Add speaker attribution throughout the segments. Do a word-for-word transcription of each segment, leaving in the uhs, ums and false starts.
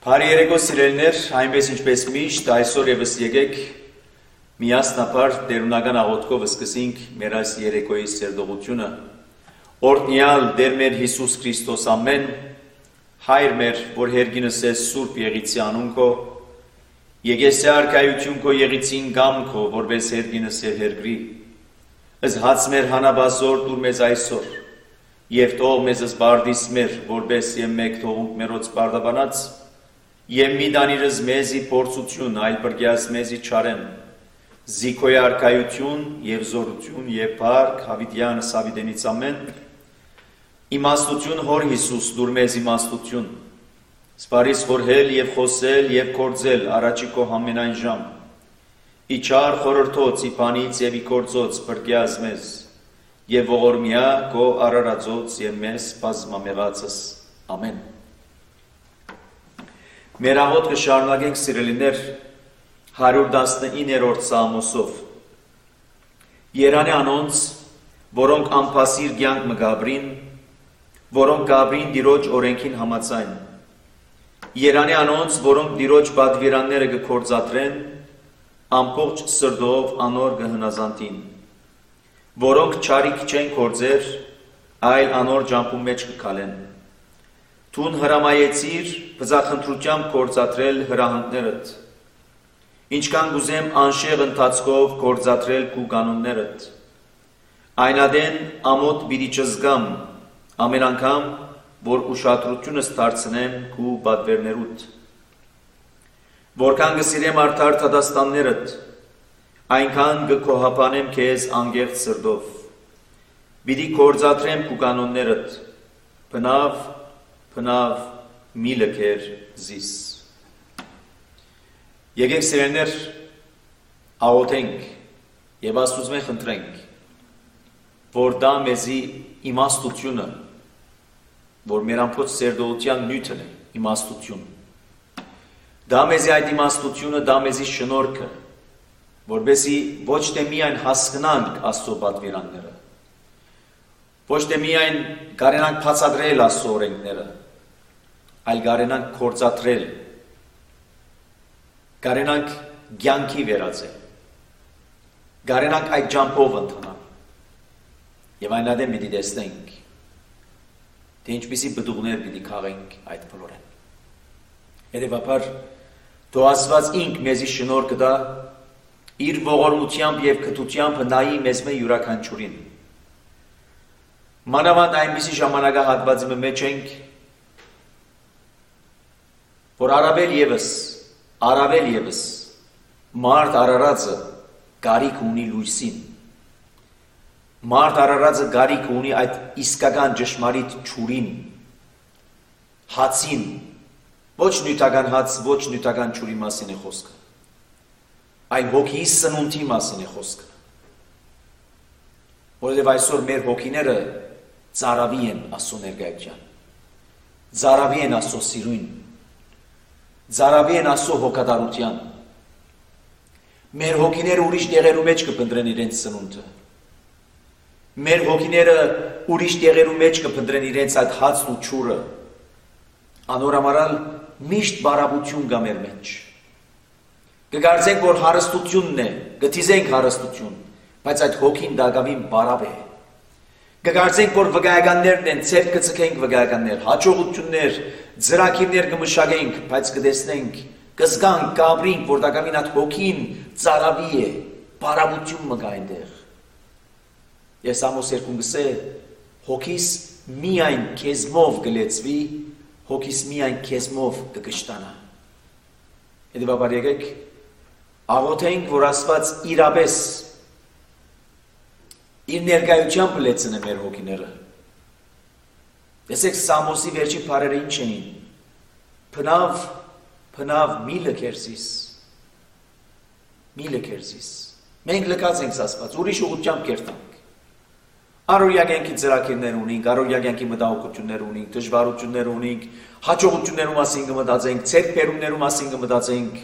Speaker 1: Բարի երեկո սիրելիներ, այնպես ինչպես միշտ այսօր եւս եկեք միասնաբար տերունական աղոթքով սկսենք մեր այս երեկոյի սերտողությունը։ Օրհնյալ Տեր մեր Հիսուս Քրիստոս ամեն, Հայր մեր, որ հերգինս ես Սուրբ Եղիցի անուն քո, եկեսե արքայություն քո եղիցին գամ քո, որպես հերգինս եւ հերգրի, ըս հաց մեր հանաբազոր դուր մեզ այսօր, եւ թող մեզս բարդիս մեր, որպես եւ մեկ թողունք մերոց բարդաբանած, եւ մի դանիրս մեզի փորձություն, այլ բրգյաս մեզի չարեմ, զիքոյ արքայություն եւ զորություն եւ փառք հավիտյան Սավիդենից ամեն, իմաստություն հոր Հիսուս դուր մեզ իմաստություն, սպարիս խորհել եւ խոսել եւ կործել առաջի քո ամենայն ժամ, իչար խորհրդոց իբանից եւ իգործոց բրգյաս մեզ, եւ ողորմյա քո արարածոց եւ մեզ բազմամեղածս ամեն։ Մեր աղոթքը շարունակենք սիրելիներ հարյուր տասնիններորդ Սաղմոսով։ Երանի անոնց, որոնք անփասիր կյանք մը գաբրին, որոնք գաբրին Տիրոջ օրենքին համաձայն։ Երանի անոնց, որոնք Տիրոջ պատվիրանները կգործադրեն, ամբողջ սրտով անոր կհնազանդին, որոնք չարիք չեն գործեր, այլ անոր ջամփու մեջ կգալեն։ Տուն հրամայեցիր բզախնդրությամբ գործադրել հրահանգներդ, ինչքան գուզեմ անշեղ ընթացքով գործադրել քու կանոններդ, այնադեն ամոթ պիտի չզգամ, ամեն անգամ, որ ուշադրությունս դարձնեմ քու պատվերներուդ, որքան կսիրեմ արդար դատաստաններդ, այնքան կքոհապանեմ քեզ անգեղծ սրտով, պիտի գործադրեմ քու կանոններդ, բնավ Բնավ մի լքեր զիս։ Եկեք սիրելիներ աղոթենք եւ Աստծուն խնդրենք, որ դա մեզի իմաստությունը, որ մեր ամբողջ սերտողության նյութն է, իմաստություն։ Դա մեզի այդ իմաստությունը, դա մեզի շնորհքը, որբեսի ոչ թե միայն հասկանանք Աստծո պատվիրանները, ոչ թե միայն կարենանք բացատրել Աստծո օրենքները, այլ կարենանք գործադրել, կարենանք կյանքի վերածել, կարենանք այդ ջամփով ընթանալ, եւ այնադեմ պիտի տեսնենք, թե ինչպիսի բդուղներ պիտի քաղենք այդ բոլորեն։ Հետևաբար, թող Աստված ինք մեզի շնորհ կտա, իր ողորմությամբ եւ քթությամբ նայի մեզ մե յուրաքանչյուրին։ Մանավանդ այնպիսի ժամանակահատվածի մեջ ենք, որ առավել եւս, առավել եւս մարդ արարածը գարիք ունի լույսին, մարդ արարածը գարիք ունի այդ իսկական ճշմարիտ ջուրին, հացին, ոչ նյութական հաց, ոչ նյութական ջուրի մասին է խոսքը, այլ հոգի սնունդի մասին է խոսքը, որովհետեւ այսօր մեր հոգիները ծարավի են Աստծո ներկայության, ծարավի են Աստծո սիրուն, ծարավի են Աստծո հոգատարության, մեր հոգիները ուրիշ տեղերու մեջ կփնտրեն իրենց սնունդը, մեր հոգիները ուրիշ տեղերու մեջ կփնտրեն իրենց այդ հացն ու ջուրը, անորամարալ միշտ բարաբություն կա մեր մեջ, կգարձենք, որ հարստությունն է, կթիզենք հարստություն, բայց այդ հոգին դակավին բարավ է, կգարձենք, որ վկայականներն են, ցերկ կցկենք վկայականներ, հաջողություններ, ծրագիրներ կմշակենք, բայց կտեսնենք, կզգանք, կապրենք, որ դակամին այդ հոգին ծարավի է, բարավություն մը կա այնտեղ։ Ես Ամոս երկում գսե, հոգիս միայն քեզմով կլեցվի, հոգիս միայն քեզմով կկշտանա։ Հետևաբար եկեք, աղոթենք, որ Աստված իրապես իր ներկայությամբ լեցնե մեր հոգիները։ Տեսեք Սամոսի վերջի բառերը ինչ էին։ Բնավ, բնավ մի լքերսիս։ Մի լքերսիս։ Մենք լքած ենք Աստված, ուրիշ ուղղությամբ կերտանք։ Առօրյա կյանքի ծրագիրներ ունենք, առօրյա կյանքի մտահոգություններ ունենք, դժվարություններ ունենք, հաջողություններու մասին կմտածենք, ցերկբերումներու մասին կմտածենք։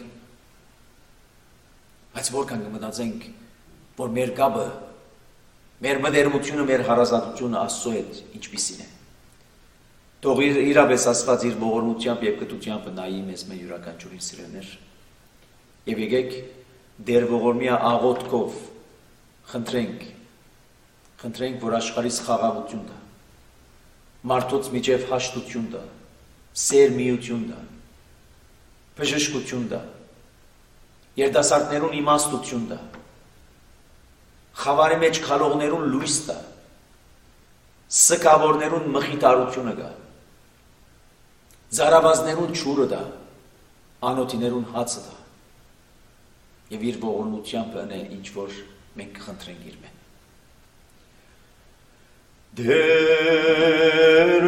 Speaker 1: Բայց որքան կմտածենք, որ մեր կապը, մեր մտերմությունը, մեր հարազատությունը Աստծո հետ ինչպիսին է։ Թող իրապես Աստված իր ողորմությամբ եւ կտությամբ նայի մեզ մեր յուրաքանչյուրին սիրելիներ։ Եվ եկեք դեր ողորմիա աղոթքով խնդրենք, խնդրենք, որ աշխարհից խաղաղություն տա, մարդոց միջև հաշտություն տա, սեր միություն տա, բժշկություն տա, երիտասարդներուն իմաստություն տա, խավարի մեջ քալողներուն լույս տա, սկավորներուն մխիթարությունը գա, զարավազներուն ճուրը տա, անոթիներուն հացը տա, եւ իր ողորմությամբ ընե ինչ որ մենք խնդրենք իր մեն։ Դեր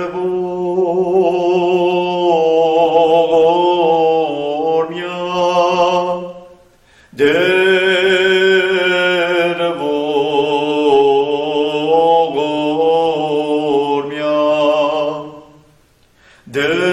Speaker 1: ողորմյա, դեր ողորմյա, դեր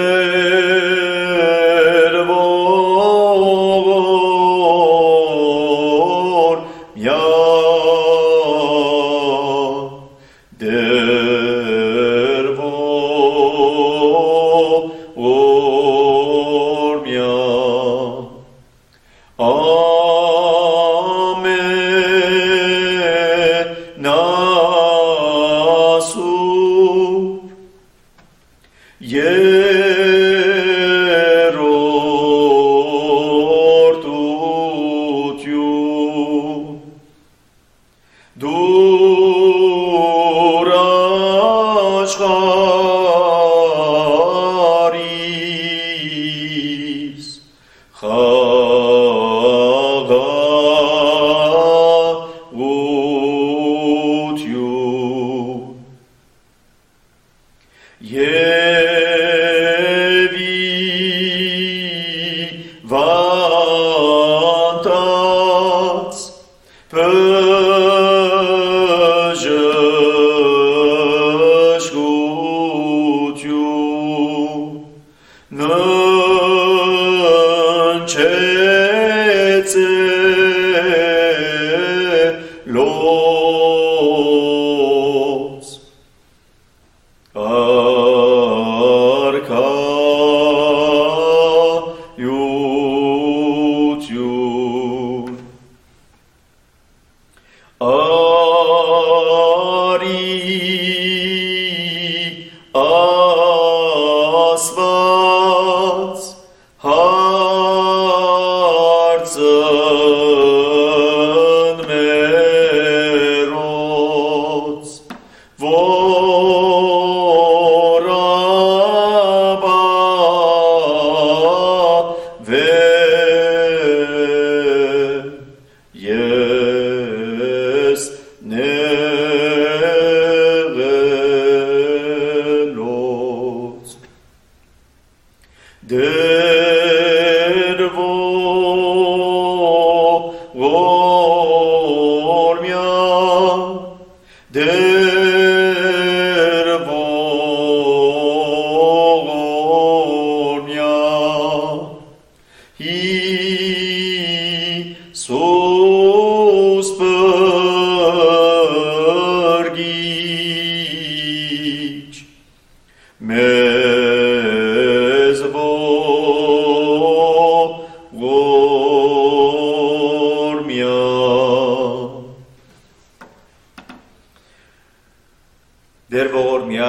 Speaker 1: Դեր ողորմյա,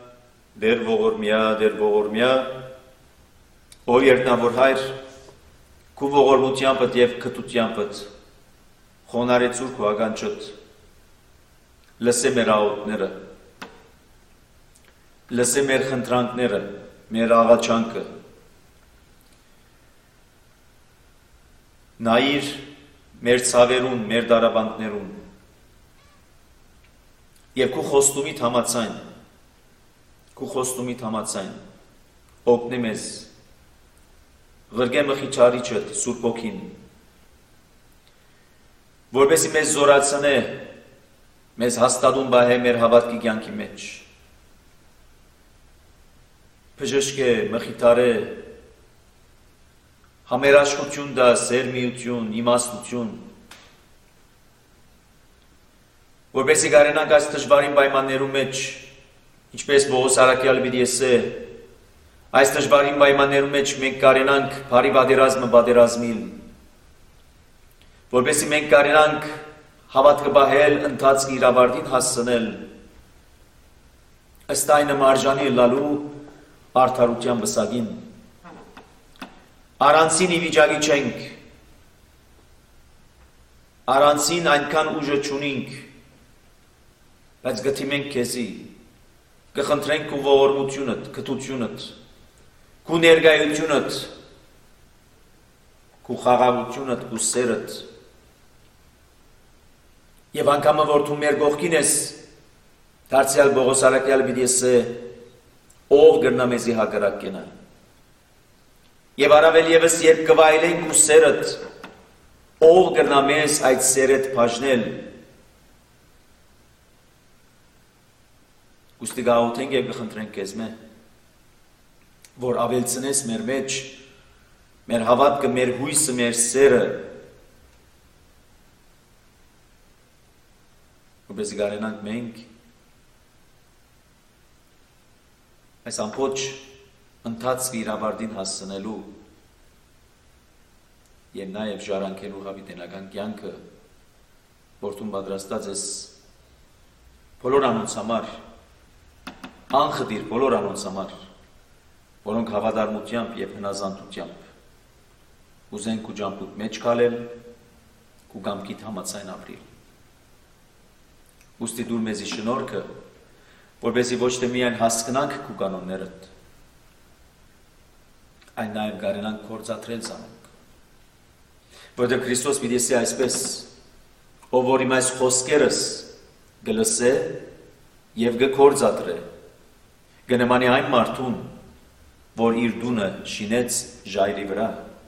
Speaker 1: դեր ողորմյա, դեր ողորմյա, ով երտնավոր հայր, քու ողորմությանպդ և կտությանպդ, խոնարեցուր քու ագանչըտ, լսե մեր աղոտները, լսե մեր խնդրանքները, մեր աղաչանքը, նայիր մեր ցավերուն, մեր դարաբանքներուն, և քու խոստումիդ համացայն, քու խոստումիդ համացայն, օգնի մեզ, ղրգե մխիչարիչըտ, Սուրբ Հոգին, որպեսզի մեզ զորացնե, մեզ հաստատուն բահե մեր հավատքի կյանքի մեջ, բժշկե, մխիթարե, համերաշխություն դա, սերմիություն, իմաստություն, որպեսզի կարենանք այս դժվարին պայմաններու մեջ Ինչպես Պողոս Արաքյալը պիտի ասե, այս դժվարին պայմաններում մեջ մենք կարենանք բարի պատերազմը պատերազմիլ, որպեսզի մենք կարենանք հավատքը պահել, ընթացքի իր ավարտին հասցնել, ըստ այն մարժանի լալու արդարության վսակին։ Առանցին ի վիճակի չենք, առանցին այնքան ուժը չունենք, բայց գթիմենք քեզի, կխնդրենք քո ողորմությունդ, քթությունդ, քո ներկայությունդ, քո խաղաղությունդ, քո սերդ, եւ անգամ որ դու մեր կողքին ես, դարձյալ Պողոս Արաքյալը պիտի ասե, ով կգնա մեզի հակառակ կենա։ Եվ առավել ևս երբ կվայելենք քո սերդ, ով կգնա մեզ այդ սերդ բաժնել։ Ուստի գաղութենք և կխնդրենք քեզ մե, որ ավելցնես մեր մեջ, մեր հավատքը, մեր հույսը, մեր սերը, որպեսզի կարենանք մենք այս ամբողջ ընթացքի իր ավարտին հասցնելու և նաև ժառանգելու հավիտենական կյանքը, որ դու պատրաստած ես բոլոր անոնց համար, անխտիր բոլոր անոնց համար, որոնք հավատարմությամբ և հնազանդությամբ ուզեն քո ջանքուդ մեջ քալել, քո կամքիդ համաձայն ապրիլ։ Ուստի դուր մեզի շնորհքը, որպեսզի ոչ թե միայն հասկանանք քո կանոններդ, այլ նաև կարենանք գործադրել զանոնք։ Որտեղ Քրիստոս պիտի ասի այսպես, ով որ իմ այս խոսքերս կլսե և կգործադրե, կնմանի այն մարդուն, որ իր դունը շինեց ժայռի վրա,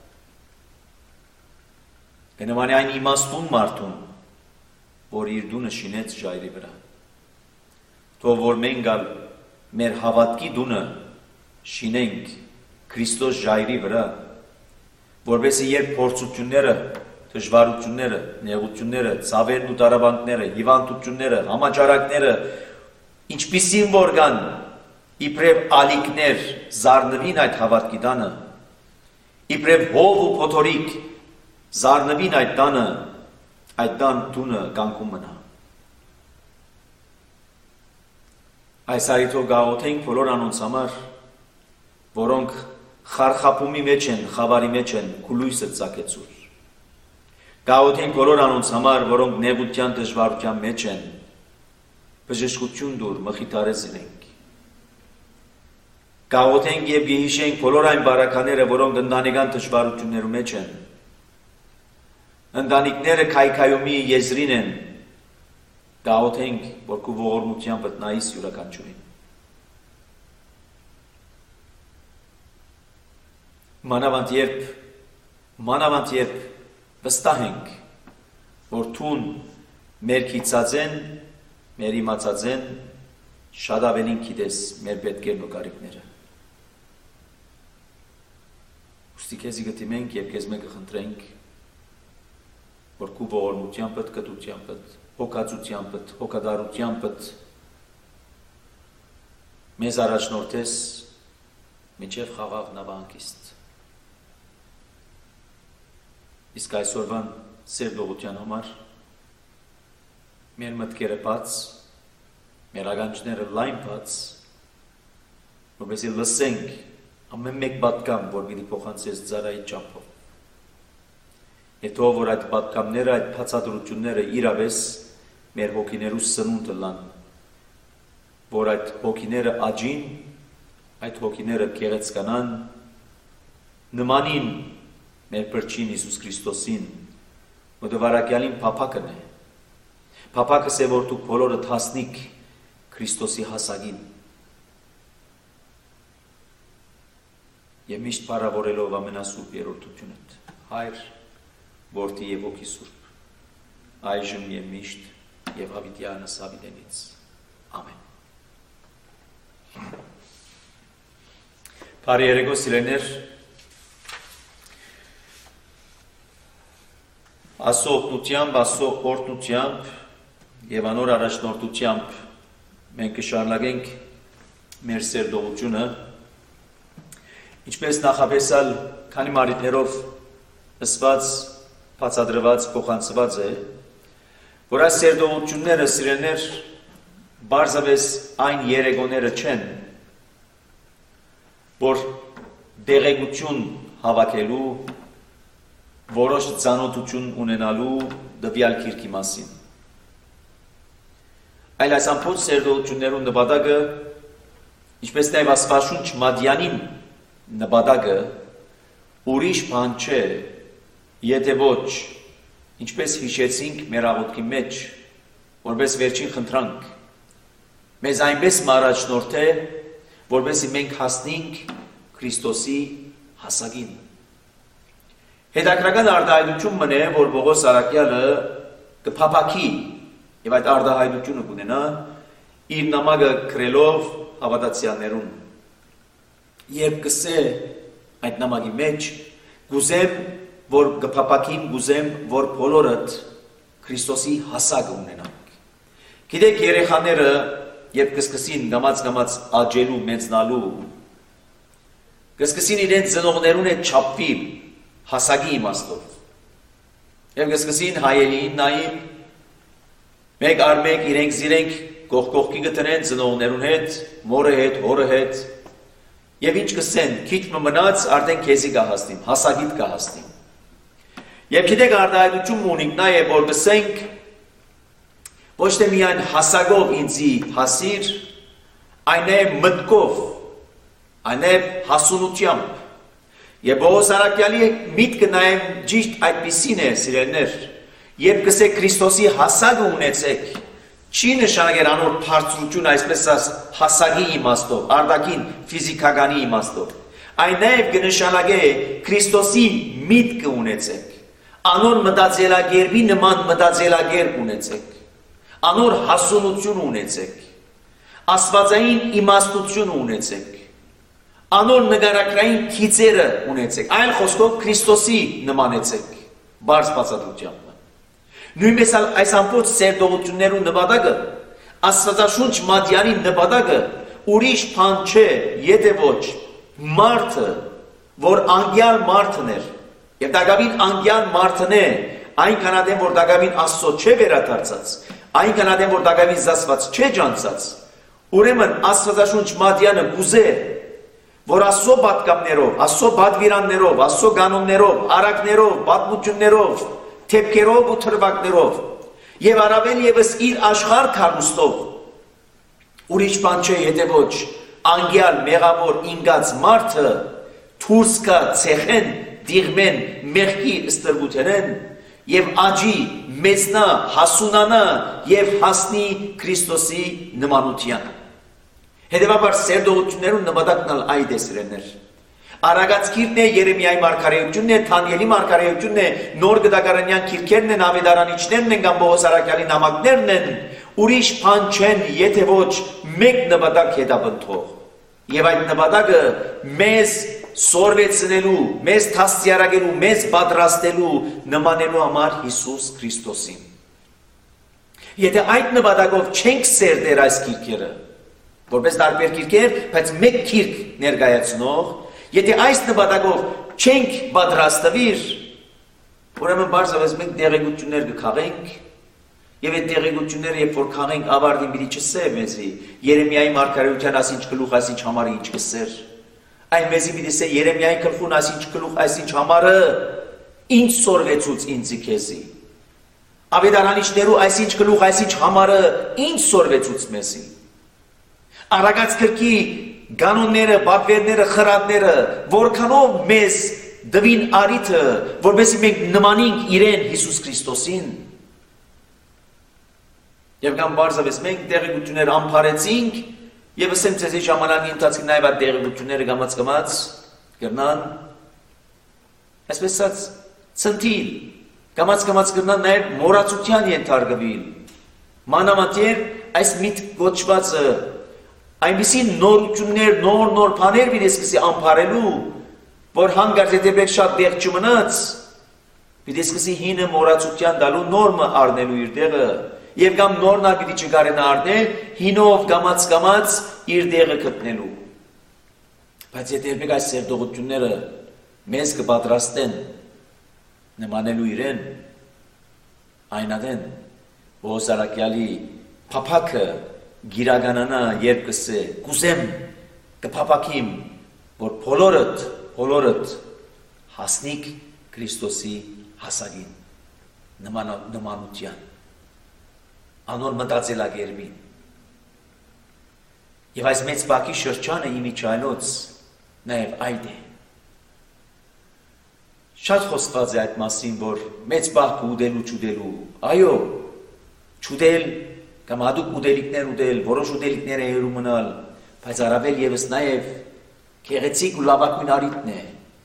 Speaker 1: կնմանի այն իմաստուն մարդուն, որ իր դունը շինեց ժայռի վրա։ Թող որ մենք ալ մեր հավատքի դունը շինենք Քրիստոս ժայռի վրա, որպեսզի երբ փորձությունները, դժվարությունները, նեղությունները, ցավերն ու տառապանքները, հիվանդությունները, համաճարակները, ինչպիսին որ կան, իբրև ալիքներ զարնվին այդ հավատքի տանը, իբրև հով ու փոթորիկ զարնվին այդ տանը, այդ տան դունը կանգուն մնա։ Այս արիթով գաղութենք բոլոր անոնց համար, որոնք խարխապումի մեջ են, խավարի մեջ են, քուլույսը ծակեցուր։ Գաղութենք բոլոր անոնց համար, որոնք նեղության դժվարության մեջ են, բժշկություն դուր, մխիթարես իրենք։ Գաղութենք և գիհիշենք բոլոր այն բարակաները, որոնք ընտանեկան դժվարություններու մեջ են, ընտանիքները քայքայումի եզրին են, գաղութենք, որ քո ողորմության վտնայիս յուրաքանչյուրին։ Մանավանդ երբ, մանավանդ երբ վստահ ենք, որ թուն մեր քիծած են, մեր իմացած են, շատ ավելին գիտես մեր պետքերն ու կարիքները։ Ուստի քեզի գտիմենք և քեզ մեկը խնդրենք, որ քո ողորմությանդ, կտությանդ, հոգածությանդ, հոգադարությանդ մեզ առաջնորդես մինչև խաղաղ նավահանգիստ։ Իսկ այսօրվան սերդողության համար մեր մտքերը բաց, մեր ականջները լայն բաց, որպեսզի լսենք ամեն մեկ պատգամ, որ պիտի փոխանցես ծառայի ճամփով։ Եվ թող որ այդ պատգամները, այդ բացատրությունները իրավես մեր հոգիներու սնունդը լան, որ այդ հոգիները աճին, այդ հոգիները գեղեցկանան, նմանին մեր փրկին Հիսուս Քրիստոսին, որ դվարակյալին փափակն է։ Փափակս է, որ դուք բոլորդ հասնիք Քրիստոսի հասակին։ Եվ միշտ փառավորելով ամենասուրբ երրորդությունդ, Հայր, Որդի և Հոգի Սուրբ, այժմ և միշտ և հավիտյանս հավիտենից։ Ամեն։ Բարի երեկո սիրելիներ, Աստծո օգնությամբ, Աստծո օրհնությամբ և անոր առաջնորդությամբ մենք կշարունակենք մեր սերդողությունը, ինչպես նախապեսալ քանի մարիտներով ըսված, բացատրված, փոխանցված է, որ այս սերդողությունները սիրելներ բարձավես այն երեգոները չեն, որ դեղեցություն հավաքելու, որոշ ծանոթություն ունենալու դվյալ քիրքի մասին։ Այլ այս ամբողջ սերդողություններու նպատակը, ինչպես նաև Աստվածաշունչ Մադյանին նպատակը ուրիշ բան չէ, եթե ոչ, ինչպես հիշեցինք մեր աղոթքի մեջ, որպես վերջին խնդրանք, մեզ այնպես առաջնորդ է, որպեսզի մենք հասնենք Քրիստոսի հասակին։ Հետաքրական արտահայտություն մնե, որ Պողոս Արաքյալը կփափակի եւ այդ արտահայտությունը կունենա իր նամակը գրելով հավատացյալներուն։ Երբ կսե այդ նամակի մեջ, գուզեմ, որ կփափակին, գուզեմ, որ բոլորդ Քրիստոսի հասակը ունենանք։ Գիտեք, երեխաները երբ կսկսին գամած-գամած աճելու, մեծնալու, կսկսին իրենց ծնողներուն հետ չափվել հասակի իմաստով։ Եվ կսկսին հայելին նային, մեկ առ մեկ իրենք զիրենք կողքողքի գտնեն ծնողներուն հետ, մորը հետ, հորը հետ, եւ ինչ կսեն, քիչ մնաց արդեն քեզի կհասնիմ, հասակիդ կհասնիմ։ Եվ գիտեք արտահայտություն ունենք նաեւ որ կսենք ոչ թե միայն հասակով ինձի հասիր, այն է մտքով, այն է հասունությամբ։ Եվ Պողոս Արաքյալի միտքը նաև ճիշտ այդպիսին է, սիրելներ, երբ կսեք Քրիստոսի հասակը ունեցեք, չի նշանակեր անոր բարձրություն, այսպես հասակի իմաստով, արտաքին ֆիզիկականի իմաստով, այն նաև կնշանակե Քրիստոսի միտքը ունեցեք, անոր մտածելակերպի նման մտածելակերպ ունեցեք, անոր հասունություն ունեցեք, աստվածային իմաստություն ունեցեք, անոր նկարագրային քիծերը ունեցեք, այլ խոսքով Քրիստոսի նմանեցեք, բարձ բացատրությամբ։ Նույնպես այս ամբողջ սերդողություններու նպատակը, Աստվածաշունչ Մատյանի նպատակը ուրիշ բան չէ, եթե ոչ մարդը, որ անգյալ մարդն էր, եւ դակավին անգյալ մարդն է, այնքան ադեմ, որ դակավին Աստծո չէ վերադարձած, այնքան ադեմ, որ դակավին զասված չէ ջանցած, ուրեմն Աստվածաշունչ Մատյանը գուզե, որ Աստծո պատկամներով, Աստծո բադվիրաններով, Աստծո կանոններով, արակներով, պատմություններով, թեփքերով ու թրվակներով եւ առավել եւս իր աշխարհ քարուստով ուրիշ բան չէ, եթե ոչ անգյալ մեղավոր ինգած մարդը դուրս կա ցեխեն, դիղմեն, մեղքի ստրգութերեն եւ աճի, մեծնա, հասունանա եւ հասնի Քրիստոսի նմանության։ Հետևաբար սերդողություններուն նպատակն այդ է, սիրելներ։ Արագած քիրքն է, Երեմիայի մարգարեությունն է, Թանիելի մարգարեությունն է, նոր գդակարանյան քիրքերն են, ավետարանիչներն են, կամ Պողոս Արաքյալի նամակներն են, ուրիշ բան չեն, եթե ոչ մեկ նպատակ հետապնդող։ Եվ այդ նպատակը մեզ սորվեցնելու, մեզ թաստիարակելու, մեզ պատրաստելու, նմանելու համար Հիսուս Քրիստոսին։ Եթե այդ նպատակով չենք սերդեր այս քիրքերը, որպես տարբեր քիրքեր, բայց մեկ քիրք ներկայացնող, եթե այս նպատակով չենք պատրաստվիր, ուրեմն բարձրապես մենք դեղեցություններ կքաղենք, եւ այդ դեղեցությունները երբ որ քաղենք ավարտին պիտի չսե մեզի, Երեմիայի մարգարեության ասինչ գլուխ, ասինչ համարը ինչ կսեր, այն մեզի պիտի սե Երեմիայի գլխուն ասինչ գլուխ, ասինչ համարը ինչ սորվեցուց ինձի քեզի, ավետարանիչներու այսինչ գլուխ, այսինչ համարը ինչ սորվեցուց մեզի, Արագած քրքի կանոնները, պատվերները, խրատները, որքանով մեզ դվին արիթը, որպեսզի մենք նմանենք իրեն Հիսուս Քրիստոսին։ Եվ կամ բարձրապես մենք դեղեցություններ ամփարեցինք, եւ ասեմ ցեզի ժամանակի ընթացքում նաեւ այդ դեղեցությունները գամած-գամած կրնան, այսպես ասած, ցնտիլ, գամած-գամած կրնան նաեւ մոռացության ենթարկվել։ Մանավանդ այս միտ գոչվածը այնպիսի նորություններ, նոր-նոր բաներ պիտի սկսի ամփարելու, որ հանկարծ եթե բեք շատ դեղ չմնաց, պիտի սկսի հինը մոռացության տալու նորմը առնելու իր տեղը, եւ կամ նորնա պիտի չկարենա առնել, հինով գամած գամած իր դեղը գտնելու։ Բայց եթե երբեք այս սերտողությունները մեզ կպատրաստեն նմանելու իրեն, այնադեն ոսարակյալի փափակը գիրականանա երբ կսե, կուզեմ կփափակիմ, որ բոլորըդ, բոլորըդ հասնիկ Քրիստոսի հասակին, նմանության, անոր մտածելակերպին։ Եվ այս մեծ բակի շրջանը իմիջայլոց նաև այդ է։ Շատ խոսված է այդ մասին, որ մեծ բակ ուդելու չուդելու, այո, չուդել կամ հատուկ ուդելիքներ ուդել, որոշ ուդելիքներ է երու մնալ, բայց առավել ևս նաև գեղեցիկ ու լավագույն առիթն է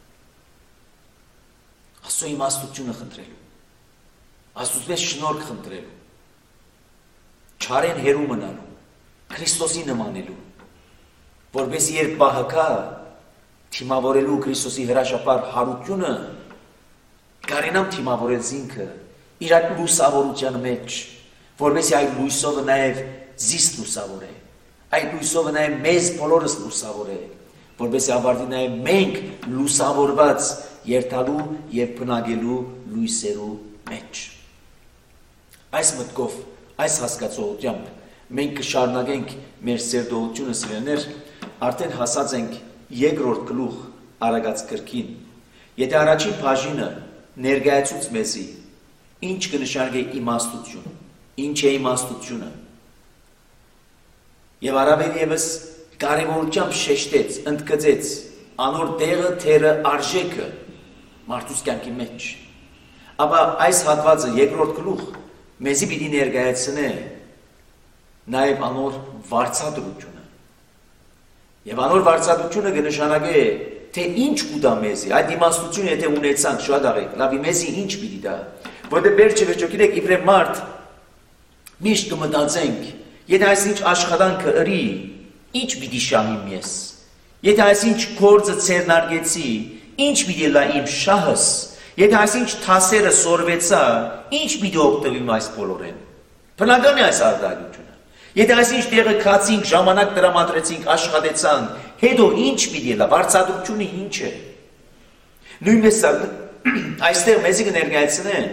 Speaker 1: Աստծո իմաստությունը խնդրելու, Աստծուց շնորհք խնդրելու, չարեն հերու մնալու, Քրիստոսի նմանելու, որպես երբ պահը կա, թիմավորելու Քրիստոսի հրաշապար հարությունը, կարենամ թիմավորել զինքը, իր այդ լուսավորության մեջ, որպես այդ լույսովը նաև զիս լուսավոր է, այդ լույսովը նաև մեզ բոլորս լուսավոր է, որպես ավարտի նաև մենք լուսավորված երթալու և բնակելու լույսերու մեջ։ Այս մտքով, այս հասկացողությամբ մենք կշարունակենք մեր սերտողությունը սիրելիներ, արդեն հասած ենք երկրորդ գլուխ Արագած գրքին։ Եթե առաջին բաժինը ներկայացուց մեզի, ինչ կնշանակի իմաստություն, ինչ է իմաստությունը, և առավել ևս կարևորությամբ շեշտեց, ընդգծեց անոր տեղը, թերը, արժեքը մարդուց կյանքի մեջ։ Ապա այս հատվածը երկրորդ գլուխ մեզի պիտի ներկայացնե նաև անոր վարձատրությունը։ Եվ անոր վարձատրությունը կնշանակե, թե ինչ կուտա մեզի, այդ իմաստությունը եթե ունեցանք շատ աղեք, լավի մեզի ինչ պիտի դա, որտեղ վերջը վերջո գիտեք իբրև մարդ միշտ կմտածենք, եթե այսինչ աշխատանքը ըրի, ինչ պիտի շահիմ ես, եթե այսինչ գործը ցերնարգեցի, ինչ պիտի լա իմ շահս, եթե այսինչ թասերը սորվեցա, ինչ պիտի օգտվիմ այս բոլորեն։ Բնական է այս արտահայտությունը։ Եթե այսինչ տեղը քացինք, ժամանակ տրամադրեցինք, աշխատեցանք, հետո ինչ պիտի լա, վարձատրությունը ինչ է։ Նույնպես այստեղ մեզի կներկայացնեն,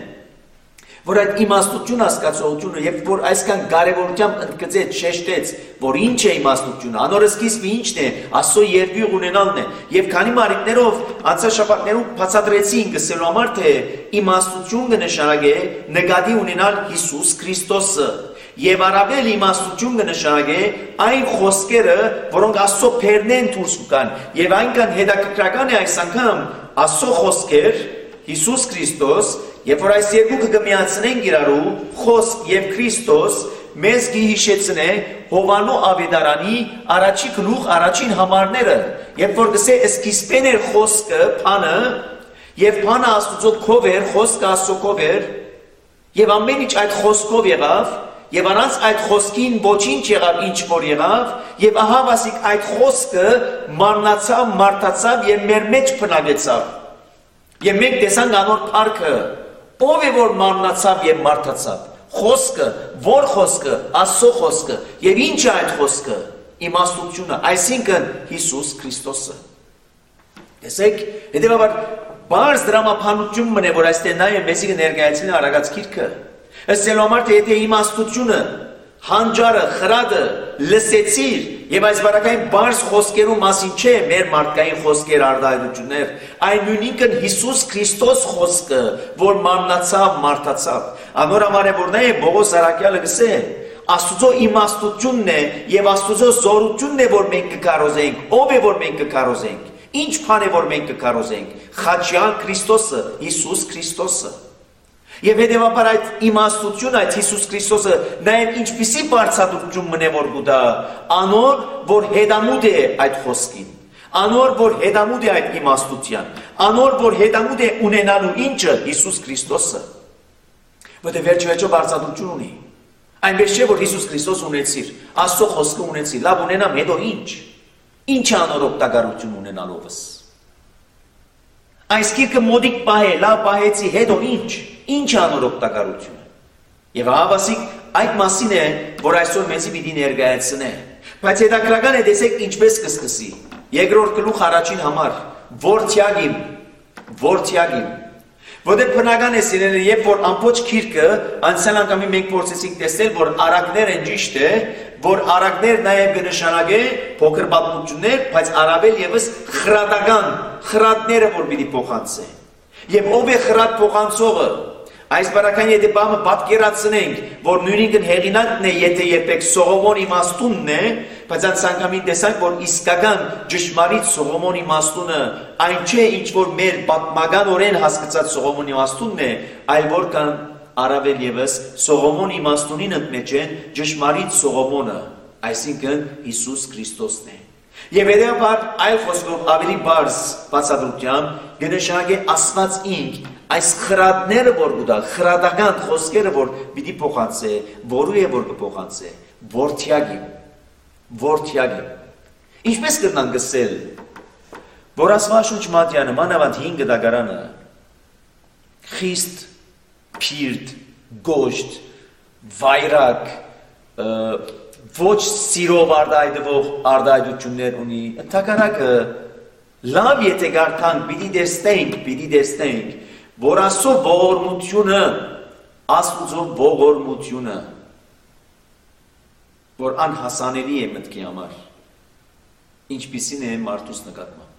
Speaker 1: որ այդ իմաստություն հասկացողությունը եւ որ այսքան կարեւորությամբ ընդգծեց, շեշտեց, որ ինչ է իմաստությունը, անոր սկիզբը ինչն է, Աստծո երկյուղ ունենալն է, եւ քանի մարիկներով անցաշաբաթներում բացատրեցին գսելու համար թե իմաստություն կնշանակե նկատի ունենալ Հիսուս Քրիստոսը, եւ առավել իմաստություն կնշանակե այն խոսքերը, որոնք Աստծո բերնեն դուրս կան, եւ այնքան հետաքրքրական է այս անգամ Աստծո խոսքեր, Հիսուս Քրիստոս, Եվ որ այս երկուքը կմիացնենք իրարու, խոսք և Քրիստոս, մեզ կհիշեցնե Հովանու ավետարանի առաջի գլուխ առաջին համարները, երբ որ գսե սկիզբեն էր խոսքը, բանը, եւ բանը Աստծո քով էր, խոսքը Աստծո քով էր, եւ ամեն ինչ այդ խոսքով եղավ, եւ առանց այդ խոսքին ոչինչ եղավ, ինչ որ եղավ, եւ ահա ասիկ այդ խոսքը մարմնացավ, մարդացավ եւ մեր մեջ բնակեցավ։ Եվ մենք տեսանք անոր փառքը, ով է որ մարմնացավ եւ մարդացավ, խոսքը, որ խոսքը, Աստծո խոսքը, եւ ինչ է այդ խոսքը, իմաստությունը, այսինքն Հիսուս Քրիստոսը։ Տեսեք, հետեւաբար բարձ դրամապանություն մնե, որ այստեղ նաեւ մեզի կներկայացնի Արագած գիրքը։ Ըստ համար թե եթե իմաստությունը, հանճարը, խրատը լսեցիր եւ այս բարակային բարձ խոսքերու մասին չէ մեր մարդկային խոսքեր արտահայտություններ, այն նույնիկն Հիսուս Քրիստոս խոսքը, որ մարմնացավ, մարդացավ։ Անոր համար է որ նա է Բողոս Արաքյալը գսե, Աստուծո իմաստությունն է եւ Աստուծո զորությունն է որ մենք կկարոզենք, ով է որ մենք կկարոզենք, ինչ բան է որ մենք կկարոզենք, Խաչյալ Քրիստոսը, Հիսուս Քրիստոսը։ Եվ հետևաբար այդ իմաստությունը, այդ Հիսուս Քրիստոսը նաև ինչպիսի բարձրացում մնե որ գուտա, անոր որ հետամուտ է այդ խոսքին, անոր որ հետամուտ է այդ իմաստության, անոր որ հետամուտ է ունենալու ինչը Հիսուս Քրիստոսը, որտեղ վերջի-վերջո բարձրացում ունի։ Այնպես չէ որ Հիսուս Քրիստոս ունեցիր, Աստծո խոսքը ունեցիր, լավ ունենամ, հետո ինչ, ինչ անոր օգտակարություն ունենալովս։ Այս գիրքը մոդիկ պահե, լավ պահեցի, հետո ինչ, ինչ անոր օգտակարությունը։ Եվ ահավասիկ այդ մասին է, որ այսօր մեզի պիտի ներկայացնե։ Բայց հետաքրական է տեսեք ինչպես կսկսի։ Երկրորդ գլուխ առաջին համար որդյագիմ, որդյագիմ։ Որտեղ բնական է սիրելը, երբ որ ամբողջ քիրքը անցյալ անգամի մենք փորձեցինք տեսնել, որ արագներ են ճիշտ է, որ արագներ նաև կնշանակե փոքր պատմություններ, բայց առավել եւս խրատական, խրատները որ պիտի փոխանցե։ Եվ ով է խրատ փոխանցողը։ Այս բարական եթե բամը պատկերացնենք, որ նույնիսկ հեղինակն է, եթե երբեք Սողոմոն իմաստունն է, բայց այս անգամին տեսանք, որ իսկական ճշմարիտ Սողոմոն իմաստունը այն չէ, ինչ որ մեր պատմականորեն հասկացած Սողոմոն իմաստունն է, այլ որ կան առավել եւս Սողոմոն իմաստունին ընդմեջ են ճշմարիտ Սողոմոնը, այսինքն Հիսուս Քրիստոսն է։ Եվ հետեւաբար այլ խոսքով ավելի բարձ բացատրությամբ կնշանակե Աստված ինք այս խրատները որ գուտա, խրատական խոսքերը որ պիտի փոխանցե, որու է որ կփոխանցե, որդյագիմ, որդյագիմ։ Ինչպես կրնան գսել, որ Աստվածաշունչ Մատթեանը մանավանդ հինգ դագարանը խիստ, փիրտ, գոշտ, վայրակ, ոչ սիրով արտահայտվող արտահայտություններ ունի, ընդհակառակը լավ եթե գարթանք, պիտի տեսնենք, պիտի տեսնենք, որ Աստծո ողորմությունը, Աստծո ողորմությունը, որ անհասանելի է մտքի համար, ինչպիսին է մարդուս նկատմամբ։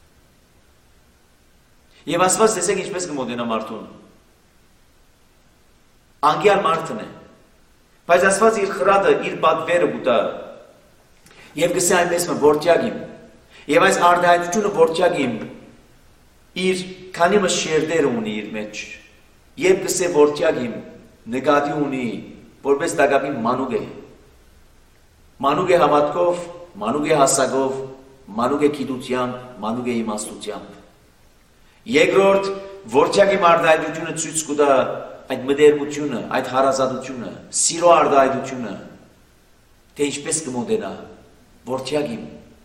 Speaker 1: Եվ Աստված տեսեք ինչպես կմոտենա մարդուն։ Անկյալ մարդն է, բայց Աստված իր խրատը, իր պատվերը գուտա, եւ գսե այնպես մը որդյագիմ, եւ այս արտահայտությունը որդյագիմ իր քանի մը շերտեր ունի իր մեջ, եւ գսե որդյագիմ նկատի ունի, որպես դակապի մանուկ է, մանուկ է հավատքով, մանուկ է հասակով, մանուկ է գիտությամբ, մանուկ է իմաստությամբ։ Երկրորդ որդյագիմ արտահայտությունը ցույց կտա այդ մտերմությունը, այդ հարազատությունը, սիրո արտահայտությունը, թե ինչպես կմոտենա որդյագիմ։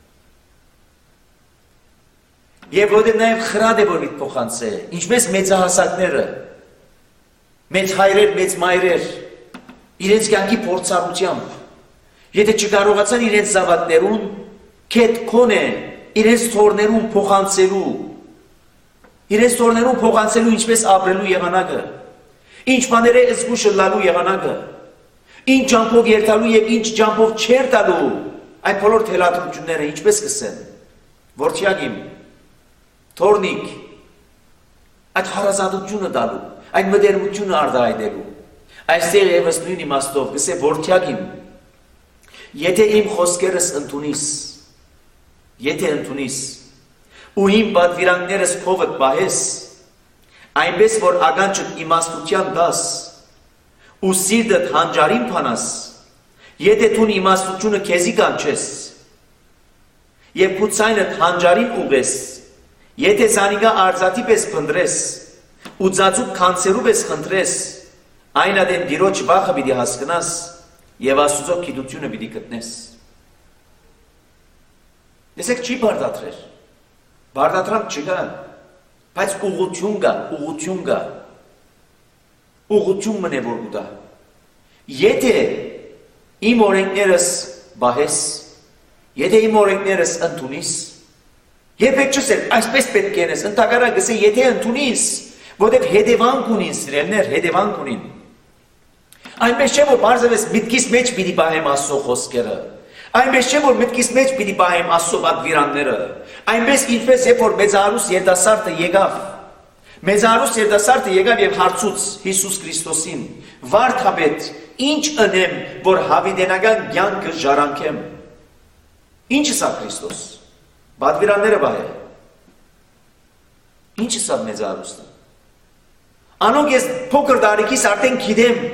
Speaker 1: Եվ որտեղ նաև խրատ է որ միտ փոխանցե, ինչպես մեծահասակները, մեծ հայրեր, մեծ մայրեր, իրենց կյանքի փորձառությամբ, եթե չկարողացան իրենց զավակներուն, քեթ քոնե, իրենց թորներուն փոխանցելու, իրենց թորներուն փոխանցելու ինչպես ապրելու եղանակը, ինչ բաներ է զգուշը լալու եղանակը, ինչ ջամփով երթալու եւ ինչ ջամփով չեր տալու, այդ բոլոր թելադրությունները ինչպես կսեն, որդյագիմ, թորնիկ, այդ հարազատությունը տալու, այդ մտերմությունը արտահայտելու, այստեղ եւս նույն իմաստով կսե որդյագիմ, եթե իմ խոսքերս ընդունիս, եթե ընդունիս, ու իմ պատվիրանքներս փողդ պահես, այնպես որ ականջդ իմաստության դաս ու սիրտդ հանճարին փանաս, եթե դու իմաստությունը քեզի կանչես եւ քու ցայնդ հանճարին ուղես, եթե զանիկա արձատի պես փնտրես ու ծածուկ քանցերու պես խնդրես, այն ադեն դիրոջ վախը պիտի հասկնաս եւ Աստծո գիտությունը պիտի գտնես։ Դեսեք չի բարդատրեր, բարդատրանք չկա, բայց ուղղություն կա, ուղղություն կա, ուղղություն մն է որ գուտա։ Եթե իմ օրենքներս բահես, եթե իմ օրենքներս ընդունիս, երբեք չսել, այսպես պետք է ես, ընդհակառակ գսե, եթե ընդունիս, որտեղ հետևանք ունին, սիրելներ, հետևանք ունին։ Այնպես չէ, որ բարձրապես միտքիս մեջ պիտի բահեմ Աստծո խոսքերը, այնպես չէ, որ միտքիս մեջ պիտի բահեմ Աստծո պատվիրանները, այնպես ինչպես է, որ մեծահարուստ երիտասարդը եկավ, մեծահարուստ երիտասարդը եկավ եւ հարցուց Հիսուս Քրիստոսին, վարդապետ, ինչ ընեմ, որ հավիտենական կյանքը ժառանգեմ։ Ինչը սա Քրիստոս, պատվիրանները բահե։ Ինչը սա մեծահարուստը։ Անոնք ես փոքր տարիքից արդեն գիտեմ։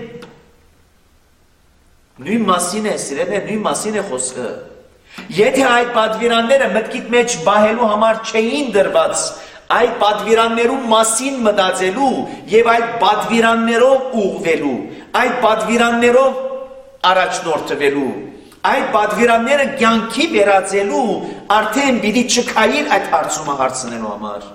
Speaker 1: Նույն մասին է, սիրելիներ, նույն մասին է խոսքը։ Եթե այդ պատվիրանները մտքիդ մեջ բահելու համար չէին դրված, այդ պատվիրաններու մասին մտածելու եւ այդ պատվիրաններով ուղղվելու, այդ պատվիրաններով առաջնորդվելու, այդ պատվիրանները կյանքի վերածելու, արդեն պիտի չքայիր այդ հարցումը հարցնելու համար։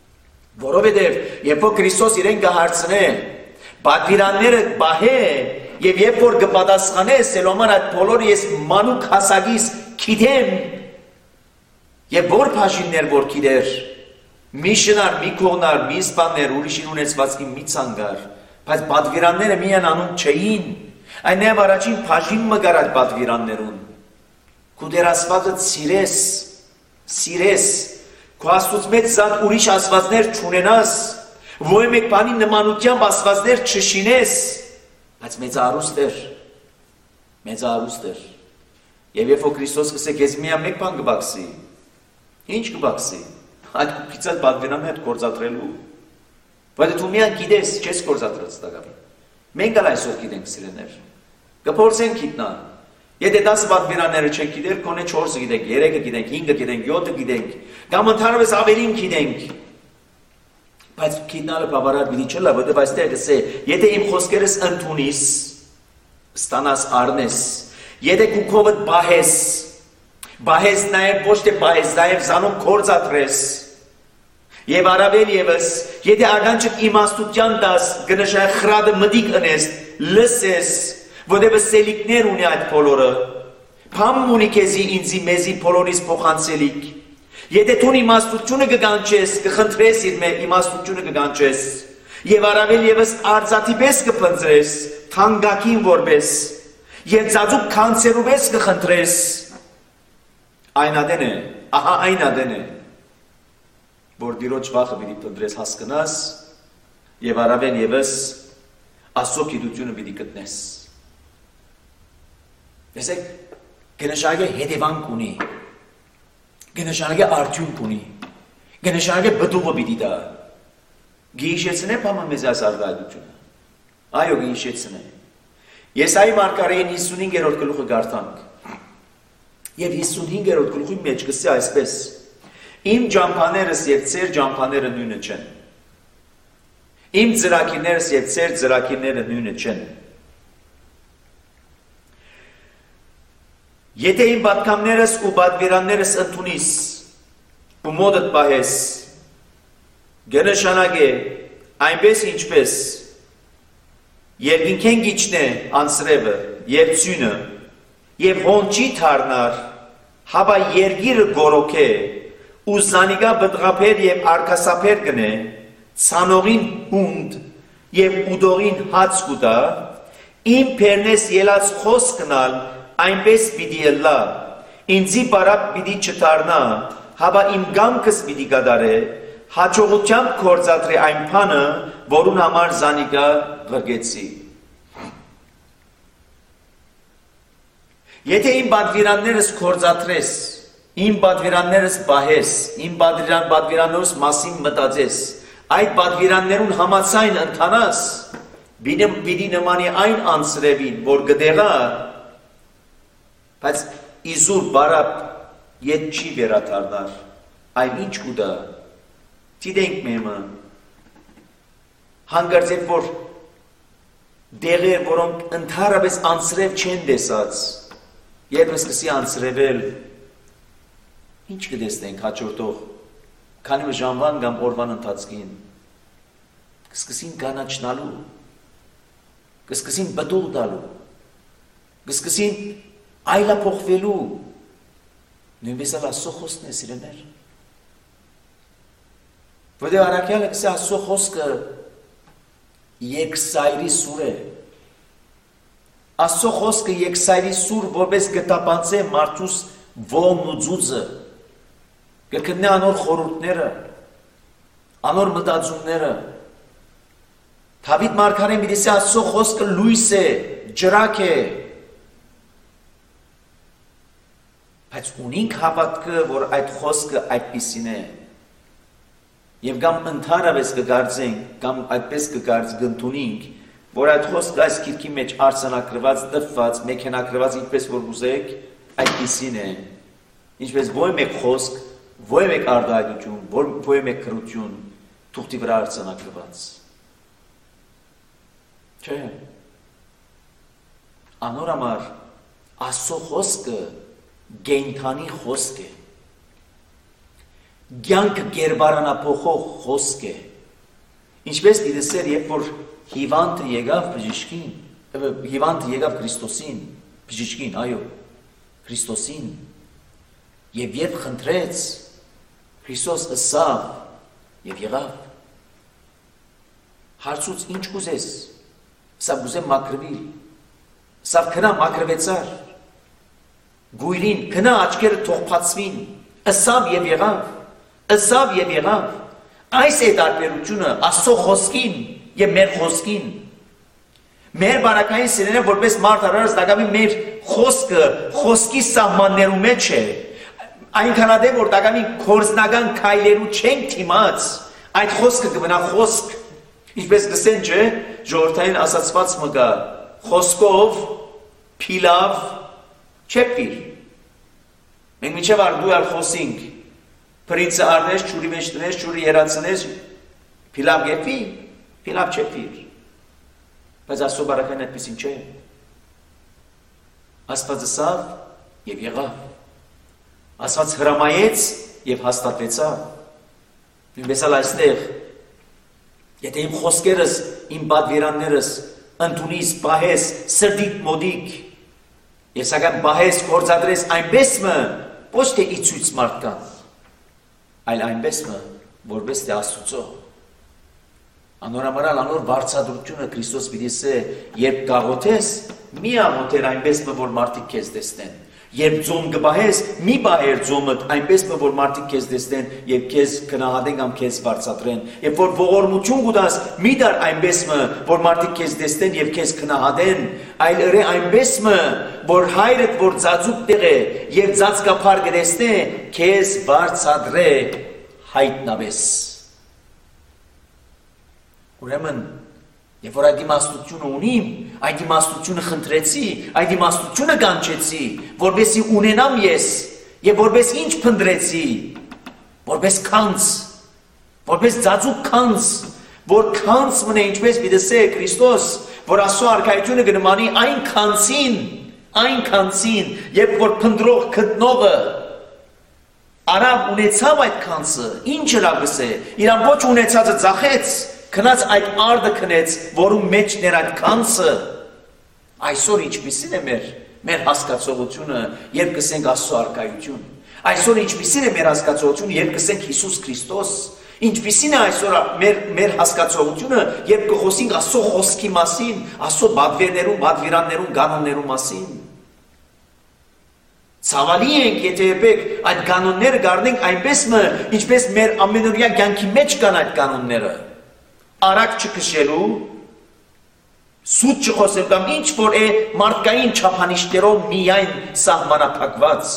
Speaker 1: Որովհետեւ երբ որ Քրիստոս իրեն կհարցնե, պատվիրանները բահե, եւ երբ որ կպատասխանես, ելոմար այդ բոլորը ես մանուկ հասակիս գիտեմ, եւ որ բաժիններ որ գիտեր, մի շնար, մի կողնար, մի սպաններ, ուրիշին ունեցվածքի մի ցանգար, բայց պատվիրանները միան անում չէին, այն նաեւ առաջին բաժին մգար այդ պատվիրաններուն, քու դեր Աստվածը սիրես, սիրես, քու Աստծուց մեծ զատ ուրիշ աստվածներ չունենաս, ոչ մեկ բանի նմանությամբ աստվածներ չշինես, բայց մեծ արուստ էր, մեծ արուստ էր, եւ երբ որ Քրիստոս կսե քեզ միա մեկ բան կբացի, ինչ կբացի, այդ քիծած պատվիրանները հետ կորցատրելու, բայց դու միան գիտես, չես կորցատրած տակավին, մենք ալ այսօր գիտենք սիրեներ, կփորձենք գիտնալ, եթե դասը պատվիրանները չենք գիտեր, կոնե չորսը գիտենք, երեքը գիտենք, հինգը գիտենք, յոթը գիտենք, կամ ընդհանրապես ավելին գիտենք, բայց գիտնալը բավարար պիտի չլա, որտեղ այստեղ կսե, եթե իմ խոսքերս ընդունիս, ստանաս առնես, եթե քուքովդ բահես, բահես նաև ոչ թե բահես, նաև զանում կործատրես, եւ առավել եւս, եթե արգանչիկ իմաստության դաս գնշայ խրադը մտիկ ընես, լսես, որտեղ սելիկներ ունի այդ բոլորը, փամ ունի քեզի ինձի մեզի բոլորիս փոխանցելիք, եթե դու իմաստությունը կգանչես, կխնդրես իր մեր իմաստությունը կգանչես, եւ առավել եւս արձատի պես կփնտրես, թանկակին որպես, եւ ծածուկ կանցերուպես կխնդրես, այն ադեն է, ահա այն ադեն է, որ դիրոջ վախը պիտի փնտրես հասկնաս, եւ առավել եւս Աստծո գիտությունը պիտի գտնես։ Տեսեք, գնշարը հետևանք ունի, գնշարը արդյունք ունի, գնշարը բդուղը պիտի տա։ Գիշեցնե պամը մեզ այս արտահայտությունը։ Այո, գիշեցնե։ Եսայի մարգարեին հիսունհինգերորդ գլուխը գարտանք։ Եվ հիսունհինգերորդ գլուխի մեջ կսի այսպես. Իմ ջամփաներս եւ ծեր ջամփաները նույնը չեն։ Իմ ծրագիրներս եւ ծեր ծրագիրները նույնը չեն։ Եթե իմ պատգամներս ու պատվիրաններս ընդունիս ու մոտդ պահես, գնշանագե այնպես ինչպես երկինքեն գիչնե անսրևը եւ ծյունը եւ հոնչի թարնար, հաբա երգիրը գորոքե ու զանիգա բդղապեր եւ արկասապեր գնե, ցանողին հունդ եւ ուդողին հաց կուտա, իմ պերնես ելած խոսքնալ այնպես պիտի ելլա, ինձի բարապ պիտի չտարնա, հաբա իմ գամքս պիտի գադարե, հաջողությամբ կործատրի այն բանը, որուն համար զանիգա ղրգեցի։ Եթե իմ պատվիրաններս կործատրես, իմ պատվիրաններս բահես, իմ պատվիրաններս մասին մտածես, այդ պատվիրաններուն համացայն ընթանաս, պիտի նմանի այն անսրևին, որ գդեղա, բայց իզուր բարապ ետ չի վերաթարնար, այն ինչ կուտա, տիդենք մեմը, հանգարձետ, որ դեղեր, որոնք ընդհարապես անսրև չեն դեսած, երբ սկսի անսրևել, ինչ կդեսնենք հաջորդող, քանի ժամվան կամ օրվան ընթացքին, կսկսին կանաչնալու, կսկսին բդուղ տալու, կսկսին այլափոխվելու, նույնպես էլ Աստծո խոսքն է սիրեներ։ Որտեղ առաքյալը կսե Աստծո խոսքը երկսայրի սուր է։ Աստծո խոսքը երկսայրի սուր, որպես գտապանցե մարդուս ողն ու ձուծը, կգտնե անոր խորհուրդները, անոր մտածումները։ Դավիթ մարգարեն պիտի ասի Աստծո խոսքը լույս է, ջրակ է։ Բայց ունենք հավատքը, որ այդ խոսքը այդպիսին է։ Եվ կամ ընդհանրապես կգարձենք, կամ այդպես կգնդունենք, որ այդ խոսքը այս գիրքի մեջ արձանագրված, տպված, մեքենագրված, ինչպես որ ուզեք, այդպիսին է։ Ինչպես ոչ մեկ խոսք, ոչ մեկ արտահայտություն, ոչ մեկ քրություն թուղթի վրա արձանագրված։ Չէ։ Անոր համար Աստծո խոսքը գենթանի խոսք է, գյանք գերբարանափոխող խոսք է, ինչպես դիտեսեր, երբ որ հիվանդը եկավ բժիշկին, հիվանդը եկավ Քրիստոսին, բժիշկին, այո, Քրիստոսին, եւ երբ խնդրեց, Քրիստոս ըսավ եւ եղավ։ Հարցուց ինչ կուզես, սա կուզեմ մաքրվիլ, սա քնա մաքրվեցար, գույրին, քնա աչքերը թող բացվին, ըսավ եւ եղավ, ըսավ եւ եղավ։ Այս է տարբերությունը Աստծո խոսքին եւ մեր խոսքին։ Մեր բանակային սիրելիները որպես մարդ առած դակամի մեր խոսքը խոսքի սահմաններու մեջ է։ Այնքան ադե որ դակամի կորզնական քայլերու չենք թիմած, այդ խոսքը կմնա խոսք։ Ինչպես գսեն չէ, ժողովրդային ասացված մգա, խոսքով փիլավ չեպիր։ Մենք միջև արդու ալ խոսինք, պրինցը արնես, չուրի մեջ տնես, չուրի երացնես, փիլավ գեպի, փիլավ չեպիր։ Բայց Աստծո բարակային այդպեսին չէ։ Աստված ըսավ եւ եղավ։ Աստված հրամայեց եւ հաստատվեցավ։ Նույնպես ալ այստեղ, եթե իմ խոսքերս, իմ պատվիրաններս ընդունիս, պահես, սրտիդ մոդիկ, եւ սակայն պահես, գործադրես այնպես մը, ոչ թե իցույց մարդկանց, այլ այնպես մը, որպես թե Աստուծո։ Անորամարալ անոր վարձատրությունը Քրիստոս պիտի սե, երբ գաղոթես, մի աղոթեր այնպես մը, որ մարդիկ քեզ տեսնեն։ Երբ ձոմ կբահես, մի բահեր ձոմդ այնպես մը, որ մարդիկ քեզ տեսնեն եւ քեզ կնահատեն կամ քեզ վարձատրեն։ Երբ որ ողորմություն կուտաս, մի դար այնպես մը, որ մարդիկ քեզ տեսնեն եւ քեզ կնահատեն, այլ ըրե այնպես մը, որ հայրդ որ ծածուկ տեղ է եւ ծածկափար կտեսնե, քեզ վարձատրե հայտնավես։ Ուրեմն Եվ որ այդ իմաստությունը ունիմ, այդ իմաստությունը խնդրեցի, այդ իմաստությունը կանչեցի, որբեսի ունենամ ես, եւ որբես ինչ փնդրեցի, որբես քանց, որբես ծածուկ քանց, որ քանց մնե ինչպես պիտեսե Քրիստոս, որ Աստծո արքայությունը կնմանի այն քանցին, այն քանցին, երբ որ փնդրող գտնողը արավ ունեցավ այդ քանցը, ինչ լավս է, իրան ոչ ունեցածը ծախեց, քնած այդ արդը քնեց, որում մեջ ներ այդ քանցը, այսօր ինչպիսին է մեր, մեր հասկացողությունը, երբ կսենք Աստծո արքայություն, այսօր ինչպիսին է մեր հասկացողությունը, երբ կսենք Հիսուս Քրիստոս, ինչպիսին է այսօր մեր, մեր հասկացողությունը, երբ կխոսենք Աստծո խոսքի մասին, Աստծո բադվերներում, բադվիրաններում, կանոններում մասին։ Ցավալի ենք, եթե եպեք այդ կանոնները գարնենք այնպես մը, ինչպես մեր ամենօրյա կյանքի մեջ կան այդ կանոնները։ Արագ չքշելու, սուտ չխոսել կամ ինչ որ է մարդկային չափանիշներով միայն սահմանափակված։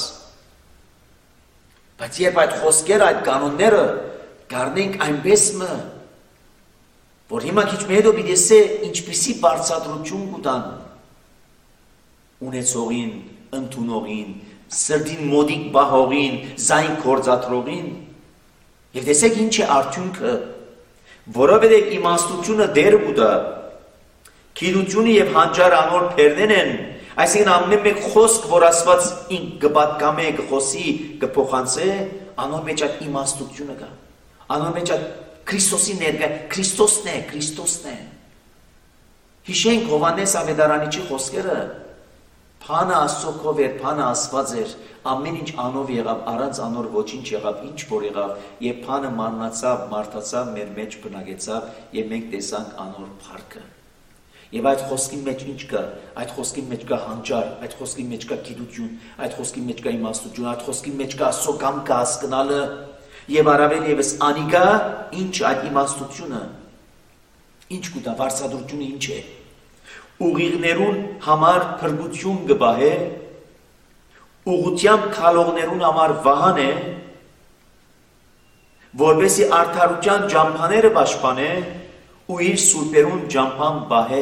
Speaker 1: Բայց երբ այդ խոսքերը, այդ կանոնները գարնենք այնպես մը, որ հիմա քիչ մի հետո պիտի ասե ինչպիսի բարձրացություն կտան ունեցողին, ընդունողին, սրտին մոդիկ բահողին, զայն գործադրողին, եւ տեսեք ինչ է արդյունքը, որովհետեւ իմաստությունը դեր կուտա, գիտությունը եւ հանճարը անոր փերնեն են, այսինքն ամեն մեկ խոսք, որ Աստված ինք կպատկամե, կխոսի, կփոխանցե, անոր մեջ այդ իմաստությունը կա, անոր մեջ այդ Քրիստոսի ներկա, Քրիստոսն է, Քրիստոսն է։ Հիշենք Հովհաննես Ավետարանիչի խոսքերը, Փանը Աստծո կով էր, Փանը Աստված էր, ամեն ինչ անով եղավ, առանց անոր ոչինչ եղավ, ինչ որ եղավ, եւ Փանը մարմնացավ, մարդացավ, մեր մեջ բնակեցավ, եւ մենք տեսանք անոր փառքը։ Եվ այդ խոսքի մեջ ինչ կա, այդ խոսքի մեջ կա հանճար, այդ խոսքի մեջ կա գիտություն, այդ խոսքի մեջ կա իմաստություն, այդ խոսքի մեջ կա Աստծո կամքը հասկանալը, եւ առավել եւս անիկա, ինչ այդ իմաստությունը, ինչ կուտա, վարձատրությունը ինչ է։ Ուղիղներուն համար փրկություն կբահե, ուղղությամբ քալողներուն համար վահան է, որովհետեւ արդարության ջամփաները պաշտպանե ու իր սուրբերուն ջամփան բահե։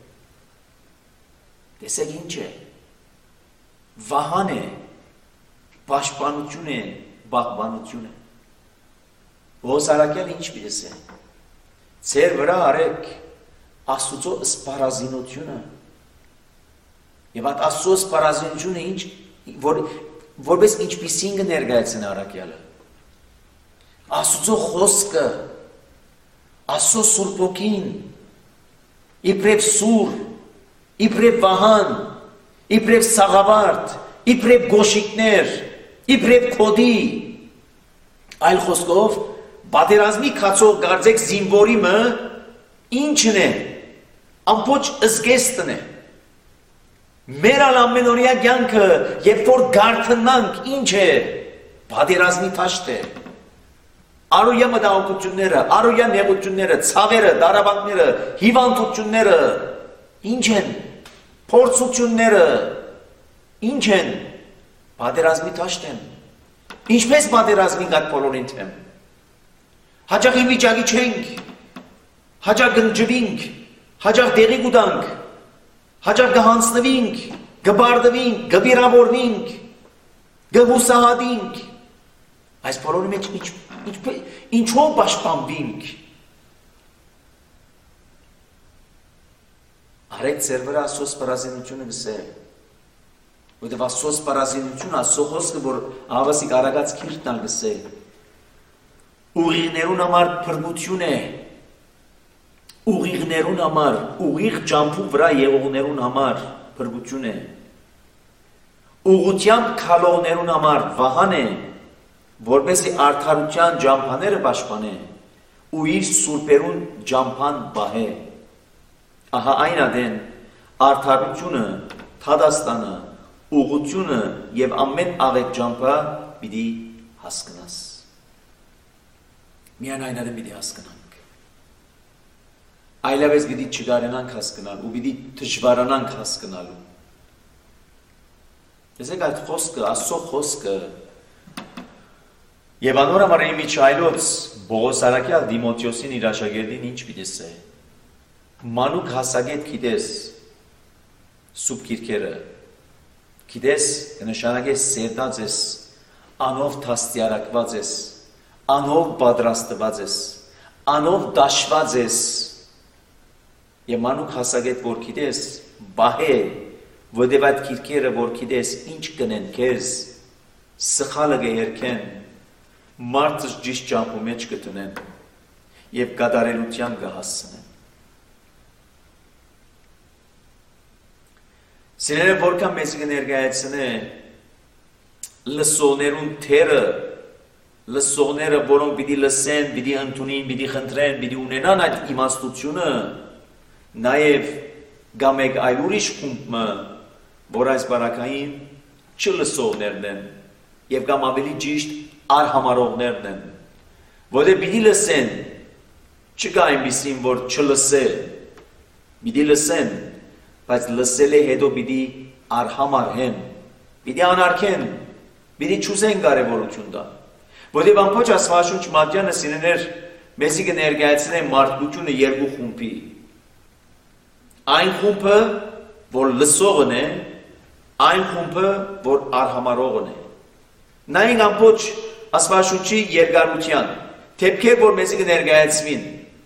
Speaker 1: Տեսեք ինչ է։ Վահան է, պաշտպանություն է, բախբանություն է։ Ոսարակել ինչ պիտեսե։ Ձեր վրա արեք Աստուծո սպառազինությունը։ Եվ այդ Աստծո սպառազինությունը ինչ, որ, որպես ինչպիսին կներկայացնի առաքյալը։ Աստուծո խոսքը, Աստծո Սուրբ Ոգին, իբրև սուր, իբրև վահան, իբրև սաղավարտ, իբրև գոշիկներ, իբրև քոդի, այլ խոսքով, պատերազմի կացող գարձեք զինվորիմը ինչն է, ամբողջ զգեստն է, մեր ալ ամենօրյա կյանքը, երբ որ գարթնանք, ինչ է, պատերազմի թաշտ է, Արոյա մտահոգությունները, արոյա նեղությունները, ցավերը, դարաբանքները, հիվանդությունները, ինչ են, փորձությունները, ինչ են, պատերազմի թաշտ են, ինչպես պատերազմի գատ բոլորին թեմ, հաճախ վիճակի չենք, հաճախ գնջվինք, հաճախ դեղի գուտանք, հաճախ գհանցնվինք, գբարդվինք, գվիրավորվինք, գհուսահատինք, այս բոլորի մեջ ինչ ինչով պաշտպանվինք, արեք ձեր վրա Աստծո սպառազինությունը գսել, որտեղ Աստծո սպառազինությունը Աստծո խոսքը, որ ավասիկ արագած քիրտն ալ գսել, ուղիղներուն համար փրկություն է, ուղիղներուն համար, ուղիղ ջամփու վրա եղողներուն համար փրկություն է, ուղղությամբ քալողներուն համար վահան է, որպեսզի արդարության ջամփաները պաշտպանե ու իր սուրբերուն ջամփան բահե, ահա այն ադեն արդարությունը, թադաստանը, ուղղությունը եւ ամեն աղետ ջամփա պիտի հասկնաս, միայն այն ադեն պիտի հասկնանք, այլևս պիտի չգարենանք հասկնալ ու պիտի դժվարանանք հասկնալու, տեսեք այդ խոսքը, Աստծո խոսքը Եվ անոր համար իմ իչայլոց Բողոս Արաքյալ Դիմոթեոսին իր աշակերտին ինչ պիտես է, մանուկ հասագետ գիտես սուբ գիրքերը, գիտես կնշանակես սերտած ես, անով թաստիարակված ես, անով պատրաստված ես, անով դաշված ես, եւ մանուկ հասագետ որ գիտես, բահե, որտեւ այդ գիրքերը որ գիտես ինչ կնեն քեզ, սխալը կերքեն, մարդը ճիշտ ճամփու մեջ կտնեն եւ կատարելության կհասցնեն։ Սիրելը որքան մեզ կներկայացնե լսողներուն թերը, լսողները, որոնք պիտի լսեն, պիտի ընդունին, պիտի խնդրեն, պիտի ունենան այդ իմաստությունը, նաեւ գա մեկ այլ ուրիշ խումբը, որ այս բարակային չլսողներն են եւ կամ ավելի ճիշտ արհամարողներն են, որտեղ պիտի լսեն, չկա այնպիսին, որ չլսե, պիտի լսեն, բայց լսել է հետո պիտի արհամարհեն, պիտի անարգեն, պիտի չուզեն կարևորություն տան, որտեղ ամբողջ Աստվածաշունչ մատյանը սիրեներ մեզի կներկայացնե մարդկությունը երկու խումբի, այն խումբը, որ լսողն է, այն խումբը, որ արհամարողն է, նայենք ամբողջ Աստվածաշունչի երկարության, թեփքեր, որ մեզի կներկայացվին,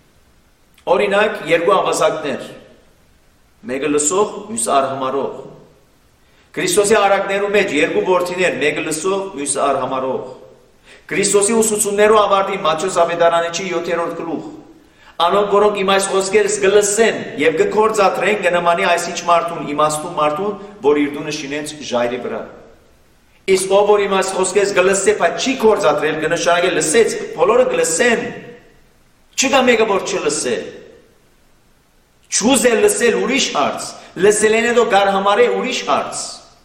Speaker 1: օրինակ երկու ավազակներ, մեկը լսող, մյուսը արհամարող, Քրիստոսի արակներու մեջ երկու որդիներ, մեկը լսող, մյուսը արհամարող, Քրիստոսի ուսուցումներու ավարտի Մատթեոս ավետարանիչի յոթերորդ գլուխ, անոնք որոնք իմ այս խոսքերս կլսեն եւ կգործադրեն կնմանի այսինչ մարդուն, իմաստուն մարդուն, որ իր դունը շինեց ժայռի վրա։ Իսկ ով որ իմ այս խոսքերս կլսե, բայց չի գործադրել, կնշանակե լսեց, բոլորը կլսեն, չկա մեկը որ չլսե։ Չուզել լսել ուրիշ հարց, լսելեն հետո գարհամարե ուրիշ հարց։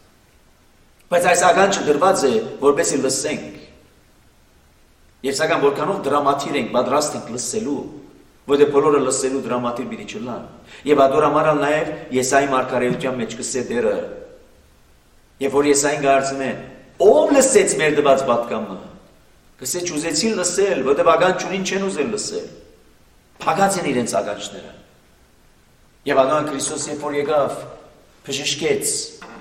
Speaker 1: Բայց այս ականջը դրված է, որպեսզի լսենք։ Եվ սակայն որքանով դրամատիր ենք, պատրաստ ենք լսելու, որտեղ բոլորը լսելու դրամատիր պիտի չլան։ Եվ ադոր համար նաև Եսայի մարգարեության մեջ կսե դերը։ Եվ որ Եսային կարծում է, ով լսեց մեր դված պատկամը, կսե չուզեցին լսել, որտեղ ականջունին չեն ուզել լսել, փակած են իրենց ականջները։ Եվ ադոն Քրիստոս երբ որ եկավ, բժշկեց,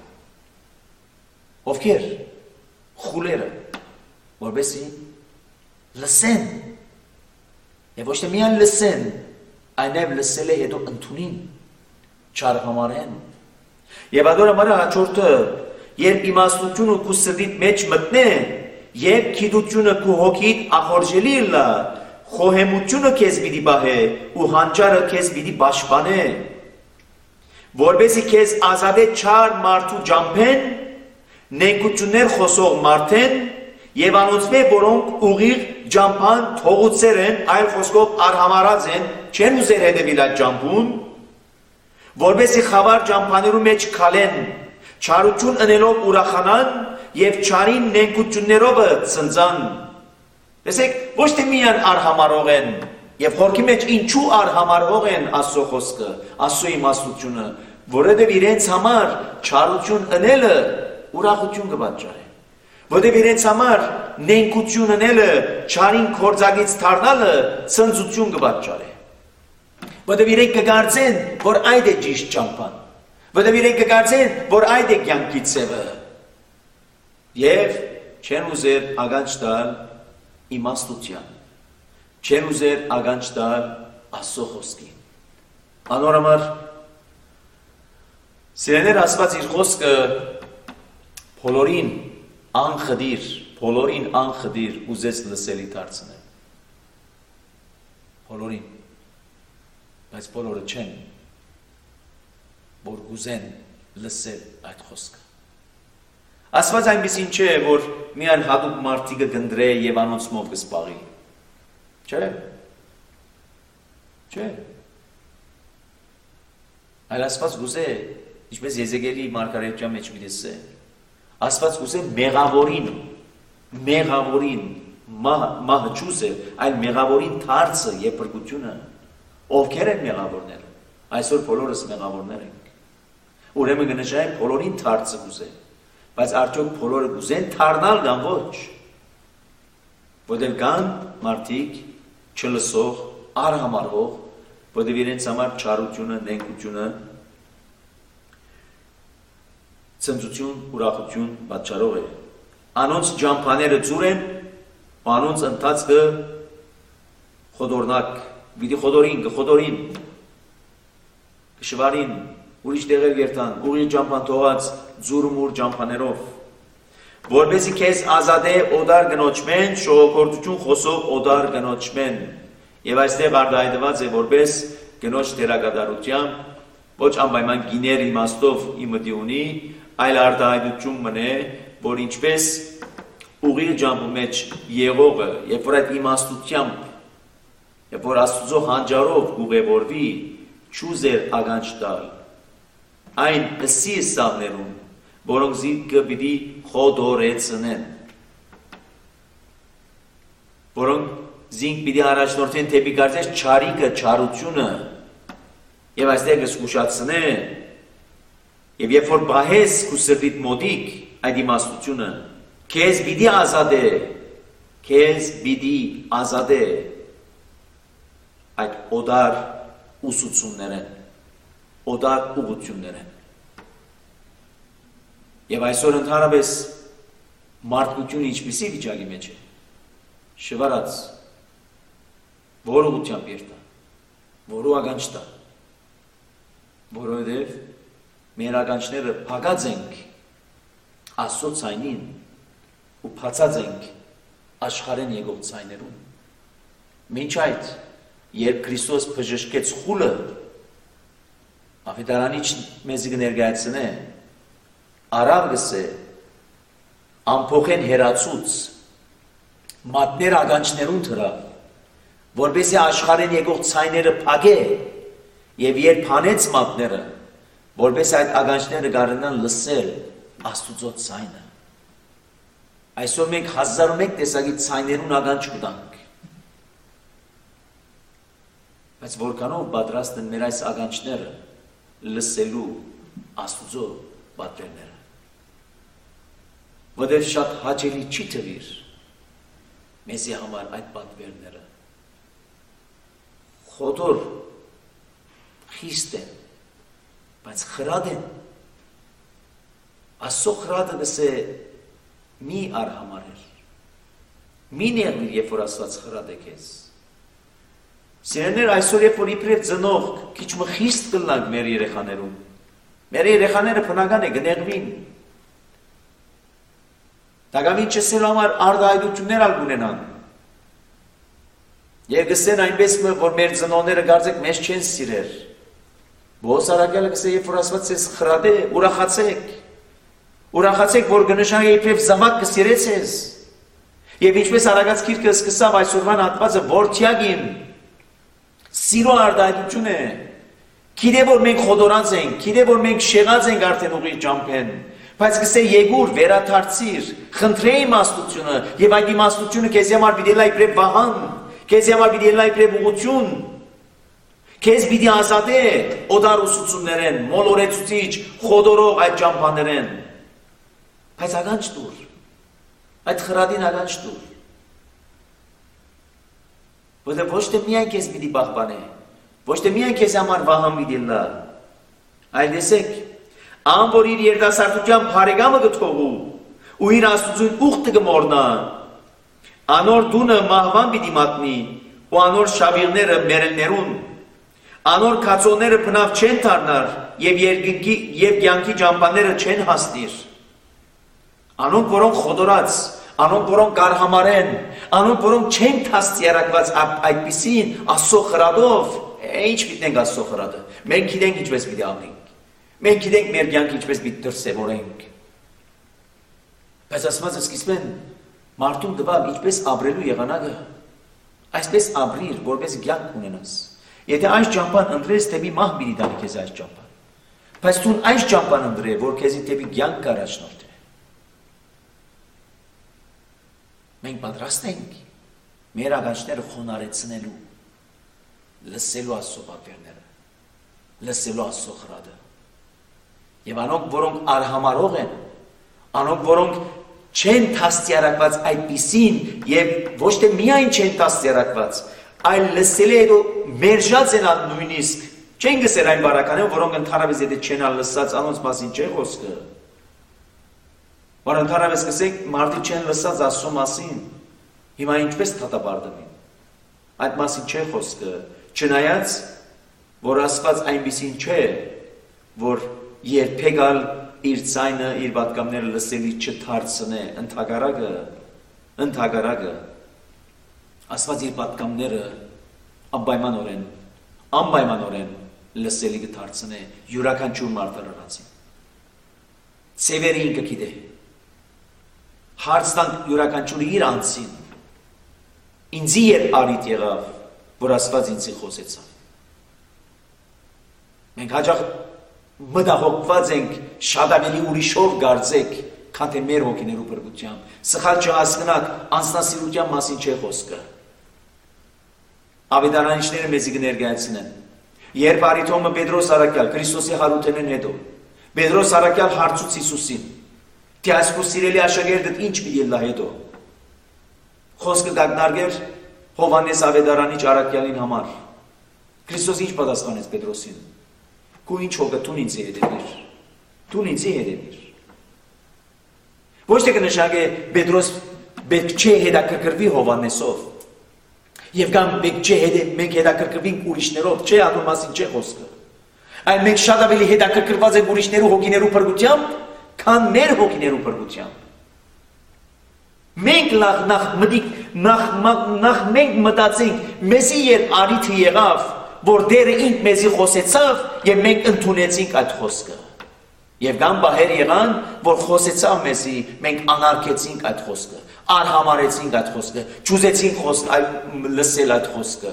Speaker 1: ովքեր, խուլերը, որպեսզի լսեն, եւ ոչ թե միայն լսեն, այնև լսել է հետո ընդունին, չարհամարեն։ Եվ ադոր համար հաջորդը, երբ իմաստությունը քու սրտիդ մեջ մտնե, եւ գիտությունը քու հոգիդ ախորժելի լա, խոհեմությունը քեզ պիտի բահե ու հանճարը քեզ պիտի պաշտպանե։ որբեսի քեզ ազատե չար մարդու ջամփեն, նենգություններ խոսող մարդեն եւ անոնցմե որոնք ուղիղ ջամփան թողուցեր են, այլ խոսքով արհամարած են, չեն ուզեր հետևել այդ ջամփուն, որբեսի խավար ջամփաներու մեջ քալեն, չարություն ընելով ուրախանան եւ չարին նենգություններով ցնցան։ Տեսեք, ոչ թե միան արհամարող են, եւ խորքի մեջ ինչու արհամարող են Աստծո խոսքը, Աստծո իմաստությունը, որովհետեւ իրենց համար չարություն ընելը ուրախություն կպատճառի։ Որովհետեւ իրենց համար նենգություն ընելը, չարին կործագից դառնալը ցնծություն կպատճառի։ Որովհետեւ իրենք կգարձեն, որ այդ է ճիշտ ճամփան։ Որովհետեւ իրենք կգարձեն, որ այդ է կյանքի ցևը։ Եվ չեն ուզեր ագանջ տալ իմաստության, չեն ուզեր ագանջ տալ Աստծո խոսքին։ Անորոմար սիրելիներ, Աստված իր խոսքը բոլորին անխդիր, բոլորին անխդիր ուզեց լսելի դարձնել։ Բոլորին, բայց բոլորը չեն, որ գուզեն լսել այդ խոսքը։ Աստված այնպիսին չէ, որ միայն հատուկ մարդիկը գնդրե եւ անոնցմով կսպաղի։ Չէ։ Չէ։ Այլ Աստված գուզե, ինչպես Եզեկիելի մարգարեության մեջ միլիսե, Աստված գուզե մեղավորին, մեղավորին, մահճուզը, այլ մեղավորին թարցը եւ բրգությունը, ովքեր են մեղավորները։ Այսօր բոլորս մեղավորներ ենք։ Ուրեմն կնշանակի բոլորին թարցը գուզե։ Բայց արդյոք բոլորը գուզեն թարնալ կամ ոչ։ Որտեղ կան մարդիկ չլսող, արհամարհող, որտեղ իրենց համար չարությունը, նենգությունը, ցնծություն, ուրախություն պատճառող է։ Անոնց ջամփաները ծուր են, անոնց ընթացքը խոդորնակ, պիտի խոդորին, կխոդորին, կշվարին, ուրիշ տեղեր գերտան, ուղիղ ջամփան թողած ձուրմուր ջամփաներով, որպեսզի քեզ ազատե օդար գնոջմեն, շողոքորթություն խոսող օդար գնոջմեն, եւ այստեղ արտահայտված է որպես գնոջ դերակատարությամբ, ոչ անպայման գիներ իմաստով իմդի ունի, այլ արտահայտություն մնե, որ ինչպես ուղիղ ջամփու մեջ եղողը, երբ որ այդ իմաստությամբ, երբ որ Աստծո հանճարով ուղևորվի, չուզեր ագանջ տալ, այն ըսի սավներում, որոնք զիրքը պիտի խոդորեցնեն, որոնք զինք պիտի առաջնորդեն թեպի կարծես չարիքը, չարությունը, եւ այստեղ կսկուշացնե, եւ երբ որ բահես քու սրտիդ մոտիկ այդ իմաստությունը, քեզ պիտի ազատե, քեզ պիտի ազատե այդ օդար ուսուցումներեն, օդար ուղղություններեն։ Եվ այսօր ընդհանրապես մարդկությունը ինչպիսի վիճակի մեջ է, շվարած, որ ուղղությամբ երթա, որու ագանջ տա, որովհետև մեր ագանջները փակած ենք Աստծո ցայնին ու փածած ենք աշխարհեն եկող ցայներում։ Մինչ այդ, երբ Քրիստոս բժշկեց խուլը, Ավետարանիչ մեզի կներկայացնե, արավ գսե, ամփոխեն հերացուց, մատներ ագանջներուն թրավ, որպեսզի աշխարհեն եկող ցայները փակե, եւ երբ հանեց մատները, որպեսզի այդ ագանջները կարողանան լսել Աստուծո ցայնը։ Այսօր մենք հազար ու մեկ տեսակի ցայներուն ագանջ կտանք։ Բայց որքանով պատրաստ են մեր այս ագանջները լսելու Աստուծո պատվերները։ Որտեղ շատ հաճելի չի թվիր մեզի համար այդ պատվերները։ Խոդոր խիստ են, բայց խրադ են։ Աստծո խրադը գսե մի արհամարեր, մի նեղվիր, երբ որ Աստված խրադ է քեզ։ Սիրելիներ, այսօր երբ որ իբրև ծնող քիչ մը խիստ կլնանք մեր երեխաներում, մեր երեխաները բնական է գնեղվին, Տագամին չսելու համար արտահայտություններ ալ կունենան։ Եվ գսեն այնպես, որ մեր ծնողները կարծեք մեզ չեն սիրեր։ Ողոս արաքյալը կսե երբ որ ասված ես խրադե, ուրախացեք, ուրախացեք, որ կնշանակի իբրև զավակ կսիրեց ես, եւ ինչպես Արագած գիրքը սկսավ այսօրվան հատվածը որդյակ իմ, սիրո արտահայտություն է, գիտե որ մենք խոդորած ենք, գիտե որ մենք շեղած ենք արդեն ուղիղ ճամփեն, բայց կսե եկուր, վերադարձիր, խնդրե իմաստությունը, եւ այդ իմաստությունը քեզ համար պիտի լա իբրև վահան, քեզ համար պիտի լա իբրև ուղղություն, քեզ պիտի ազատե օդար ուսուցումներեն, մոլորեցուցիչ, խոդորող այդ ճամփաներեն, բայց ականջ տուր, այդ խրադին ականջ տուր, որտեղ ոչ թե միայն քեզ պիտի պահպանե, ոչ թե միայն քեզ համար վահան պիտի լա, այլ տեսեք, ան որ իր երիտասարդության բարեկամը կթողու ու իր աստուծուն ուխտը կմոռնա, անոր դունը մահվան պիտի մատնի ու անոր շավիղները մերելներուն, անոր կացոները բնավ չեն դառնար եւ երկինքի եւ կյանքի ճամփաները չեն հասնիր, անոնք որոնք խոդորած, անոնք որոնք կարհամարեն, անոնք որոնք չեն դաստիարակված այդպիսին Աստծո խրադով, ինչ պիտենք Աստծո խրադը, մենք գիտենք ինչպես պիտի ապրենք, մենք գիտենք մեր կյանքը ինչպես պիտի դրսևորենք, բայց ասված սկիզբեն մարդուն տվավ ինչպես ապրելու եղանակը, այսպես ապրիր, որպես կյանք ունենաս, եթե այս ճամփան ընտրես, թեպի մահ պիտի տանի քեզ այս ճամփան, բայց դու այս ճամփան ընտրե, որ քեզի թեպի կյանք կառաջնորդի, մենք պատրաստ ենք մեր ականջները խոնարհեցնելու, լսելու Աստծո պատվերները, լսելու Աստծո խրադը, եւ անոնք, որոնք արհամարող են, անոնք, որոնք չեն դաստիարակված այդպիսին եւ ոչ թե միայն չեն դաստիարակված, այլ լսելի հետո մերժած են ալ նույնիսկ, չեն գսեր այն բարականները, որոնք ընդհանրապես եթե չեն ալ լսած, անոնց մասին չէ խոսքը, որ ընդհանրապես կսենք մարդիկ չեն լսած Աստծո մասին, հիմա ինչպես դատապարտվին, այդ մասին չէ խոսքը, չնայած, որ Աստված այնպիսին չէ, որ երբեք ալ իր ձայնը, իր պատգամները լսելի չդարձնե, ընդհակառակը, ընդհակառակը, Աստված իր պատգամները անպայմանորեն, անպայմանորեն լսելի կդարձնե յուրաքանչյուր մարդու արածին։ Սևերը ինքը գիտե, հարցնանք յուրաքանչյուրը իր անձին, ինձի երբ արիտ եղավ, որ Աստված ինձի խոսեցավ։ Մենք հաճախ մտահոգված ենք շատ ավելի ուրիշով գարձեք, քան թե մեր հոգիներու բրգությամբ, սխալ չհասկնանք անձնասիրության մասին չէ խոսքը։ Ավետարանիչները մեզի կներկայացնեն, երբ Արիթոմը Պետրոս Արաքյալ Քրիստոսի հարութենեն հետո, Պետրոս Արաքյալ հարցուց Հիսուսին, թե այս քո սիրելի աշակերտդ ինչ պիտի լա հետո։ Խոսքը կանգնարկեր Հովհաննես Ավետարանիչ Արաքյալին համար։ Քրիստոս ինչ պատասխանեց Պետրոսին։ Քո ինչ հոգը դու ինձ հետևիր։ Դու ինձ հետևիր։ Ոչ թե կնշանակե Պետրոս պետք չէ հետաքրքրվի Հովհաննեսով։ Եվ կամ պետք չէ հետե մենք հետաքրքրվենք ուրիշներով, չէ ադու մասին չէ խոսքը։ Այլ մենք շատ ավելի հետաքրքրված ենք ուրիշներու հոգիներու փրկությամբ, քան մեր հոգիներու փրկությամբ։ Մենք նախ նախ մտիկ նախ նախ մենք մտածենք մեզի երբ արիթը եղավ, որ Տերը ինք մեզի խոսեցավ եւ մենք ընդունեցինք այդ խոսքը։ Եվ կամ բահեր եղան, որ խոսեցավ մեզի, մենք անարգեցինք այդ խոսքը, արհամարեցինք այդ խոսքը, ճուզեցինք խոսքը, լսել այդ խոսքը։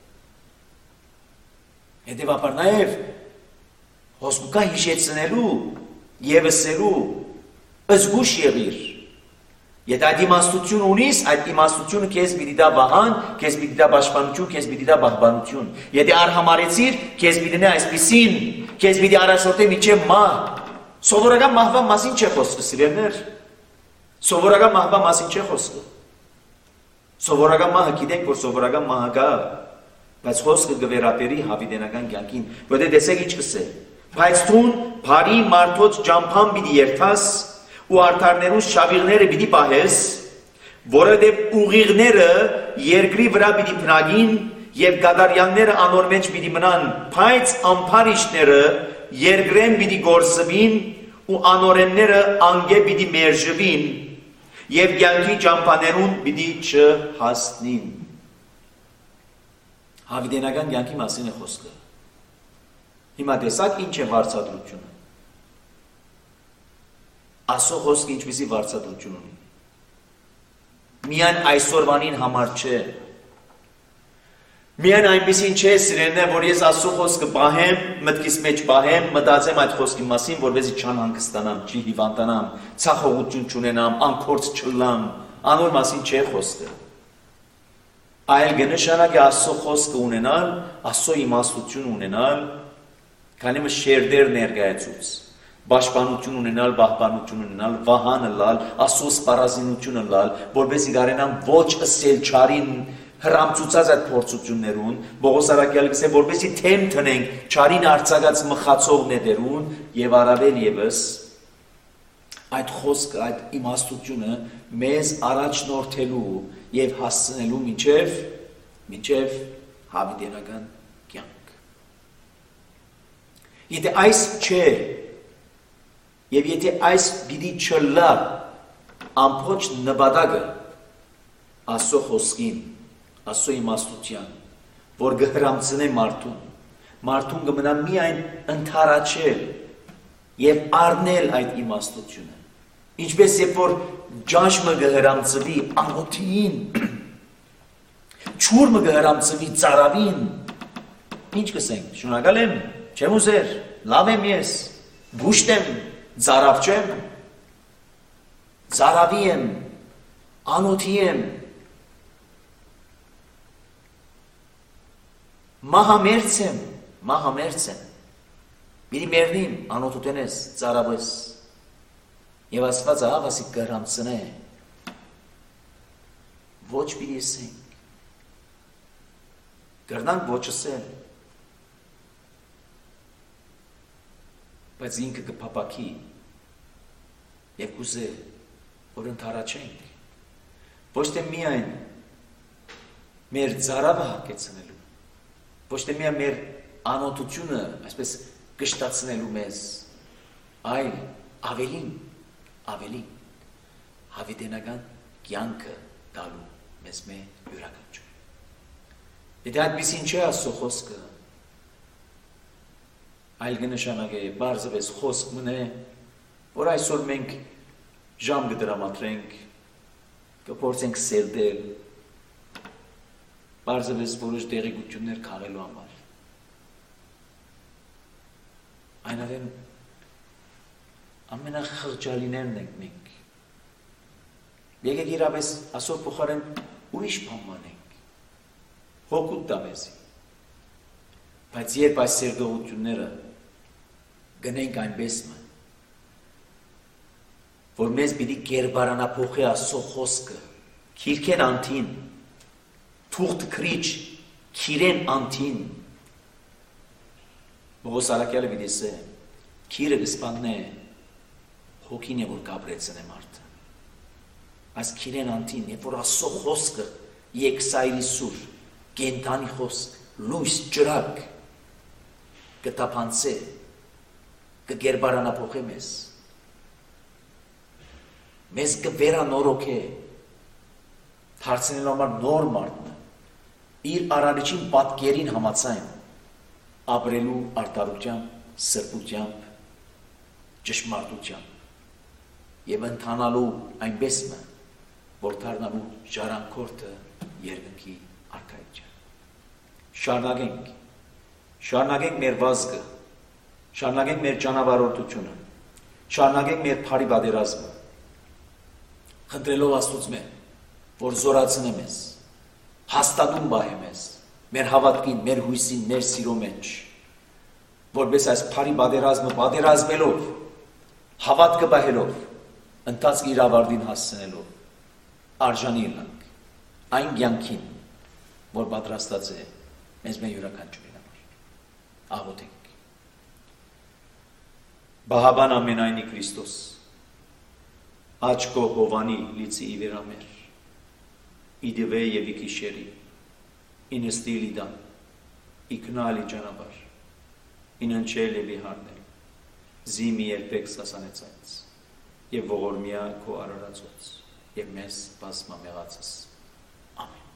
Speaker 1: Հետևաբար նաեւ խոսքը հիշեցնելու եւ ասելու զգուշ եղիր։ Եթե այդ իմաստություն ունիս, այդ իմաստությունը քեզ պիտի դա վահան, քեզ պիտի դա պաշտպանություն, քեզ պիտի դա պահպանություն։ Եթե արհամարեցիր, քեզ պիտի նա այսպիսին, քեզ պիտի առաջորդե միջև մահ։ Սովորական մահվան մասին չէ խոսքը, սիրելիներ։ Սովորական մահվան մասին չէ խոսքը։ Սովորական մահը գիտենք, որ սովորական մահը կա, բայց խոսքը կվերապերի հավիտենական կյանքին, որտեղ տեսեք ինչ կսե։ Բայց դու բարի մարդոց ճամփան պիտի երթաս ու արդարներու շավիղները պիտի պահես, որովհետև ուղիղները երկրի վրա պիտի բնագին եւ գադարյանները անոր մեջ պիտի մնան, բայց ամփարիչները երկրեն պիտի գործվին ու անորենները անգե պիտի մերժվին եւ կյանքի ճամփաներուն պիտի չհասնին։ Հավիտենական կյանքի մասին է խոսքը։ Հիմա տեսակ ինչ է վարձատրությունը։ Աստծո խոսքը ինչպիսի վարձատրություն ունի։ Միայն այսօրվանին համար չէ։ Միայն այնպիսին չէ սիրելիներ, որ ես Աստծո խոսքը պահեմ, մտքիս մեջ պահեմ, մտածեմ այդ խոսքի մասին, որովհետեւ չան հանգստանամ, չի հիվանդանամ, ցախողություն չունենամ, անկորձ չլամ, անոր մասին չէ խոսքը։ Այլ կնշանակի Աստծո խոսքը ունենալ, Աստծո իմաստություն ունենալ, քանի որ շերտեր ներկայացուց, պաշտպանություն ունենալ, պահպանություն ունենալ, վահանը լալ, Աստծո սպառազինությունը լալ, որովհետեւ գարենան ոչ ըսել չարին հրամցուցած այդ փորձություններուն, Պողոս Արաքյալը գսե, որովհետեւ թեմ տնենք չարին արձակած մխացող նետերուն եւ առավել եւս այդ խոսքը, այդ իմաստությունը մեզ առաջնորդելու եւ հասցնելու մինչեւ մինչեւ հավիտենական կյանք։ Եթե այս չէ եւ եթե այս պիտի չլա ամբողջ նպատակը Աստծո խոսքին, Աստծո իմաստության, որ գհրամցնե մարդուն, մարդուն կմնա միայն ընթարաչել եւ առնել այդ իմաստությունը։ Ինչպես երբ որ ջանշը գհրամցվի անոթին, չուրը գհրամցվի ծարավին, ինչ կսենք, շնորհակալ եմ, չեմ ուզեր, լավ եմ ես, բուշտ եմ, ծարավ չեմ, ծարավի եմ, անոթի եմ, մահամերձ եմ, մահամերձ եմ, պիտի մեռնիմ, անոթուտենես, ծարավես, եւ Աստված ահավասի կհրամցնե, ոչ պիտի ասենք, կրնանք ոչ ասել, բայց ինքը կփապակի եւ կուզե, որ ընթարաչենք, ոչ թե միայն մեր ծարավը հագեցնելու, ոչ թե միայն մեր անոթությունը, այսպես կշտացնելու մեզ, այլ ավելին, ավելի հավիտենական կյանքը տալու մեզ մե յուրաքանչյուր։ Եթե այդպիսին չէ Աստծո խոսքը, այլ կնշանակե բարձրապես խոսք մնե, որ այսօր մենք ժամ կդրամատրենք, կփորձենք սերտել, բարձրապես որոշ տեղեկություններ քաղելու համար։ Այնավեն ամենախղճալիներն ենք մենք։ Եկեք իրապես այսօր փոխարեն ուրիշ բան անենք, հոգուտ տա մեզի։ Բայց երբ այս սերտողությունները գնենք այնպես ման, որ մեզ պիտի կերպարանափոխի Աստծո խոսքը, քիրքեն անթին, թուղթ քրիչ, քիրեն անթին, Պողոս Արաքյալը պիտի ասե, քիրը կսպաննե, հոգին է որ կապրեցնե մարդը։ Այս քիրեն անթին, երբ որ Աստծո խոսքը եկսայրի սուր, կենթանի խոսք, լույս ջրակ, կտափանցե, կգերբարանափոխե մեզ, մեզ կվերանորոգե, դարձնելու համար նոր մարդը, իր արարիչին պատկերին համաձայն, ապրելու արդարությամբ, սրբությամբ, ճշմարտությամբ եւ ընթանալու այնպես մը, որ դառնալու ժառանգորդը երկնքի արքայության։ Շարունակենք, շարունակենք մեր վազգը, շարունակենք մեր ճանապարհորդությունը, շարունակենք մեր բարի պատերազմը, խնդրելով Աստծուց մե, որ զորացնե մեզ, հաստատում բահե մեզ, մեր հավատքին, մեր հույսին, մեր սիրո մեջ, որպես այս բարի պատերազմը պատերազմելով, հավատքը բահելով, ընթացքի իր ավարտին հասցնելով, արժանի լինենք այն կյանքին, որ պատրաստած է մեզ մեր յուրաքանչյուրի համար։ Աղոթենք։ Բահաբան ամենայնի Քրիստոս, աչքո հովանի լիցի իվերամեր, իդվե եւ իքիշերի, ինստիլի դան, իքնալի ճանապար, ինընչել եւ իհարնել, զիմի երբեք սասանեցած, եւ ողորմյա քո արարածոց, եւ մեզ բազմամեղացս։ Ամեն։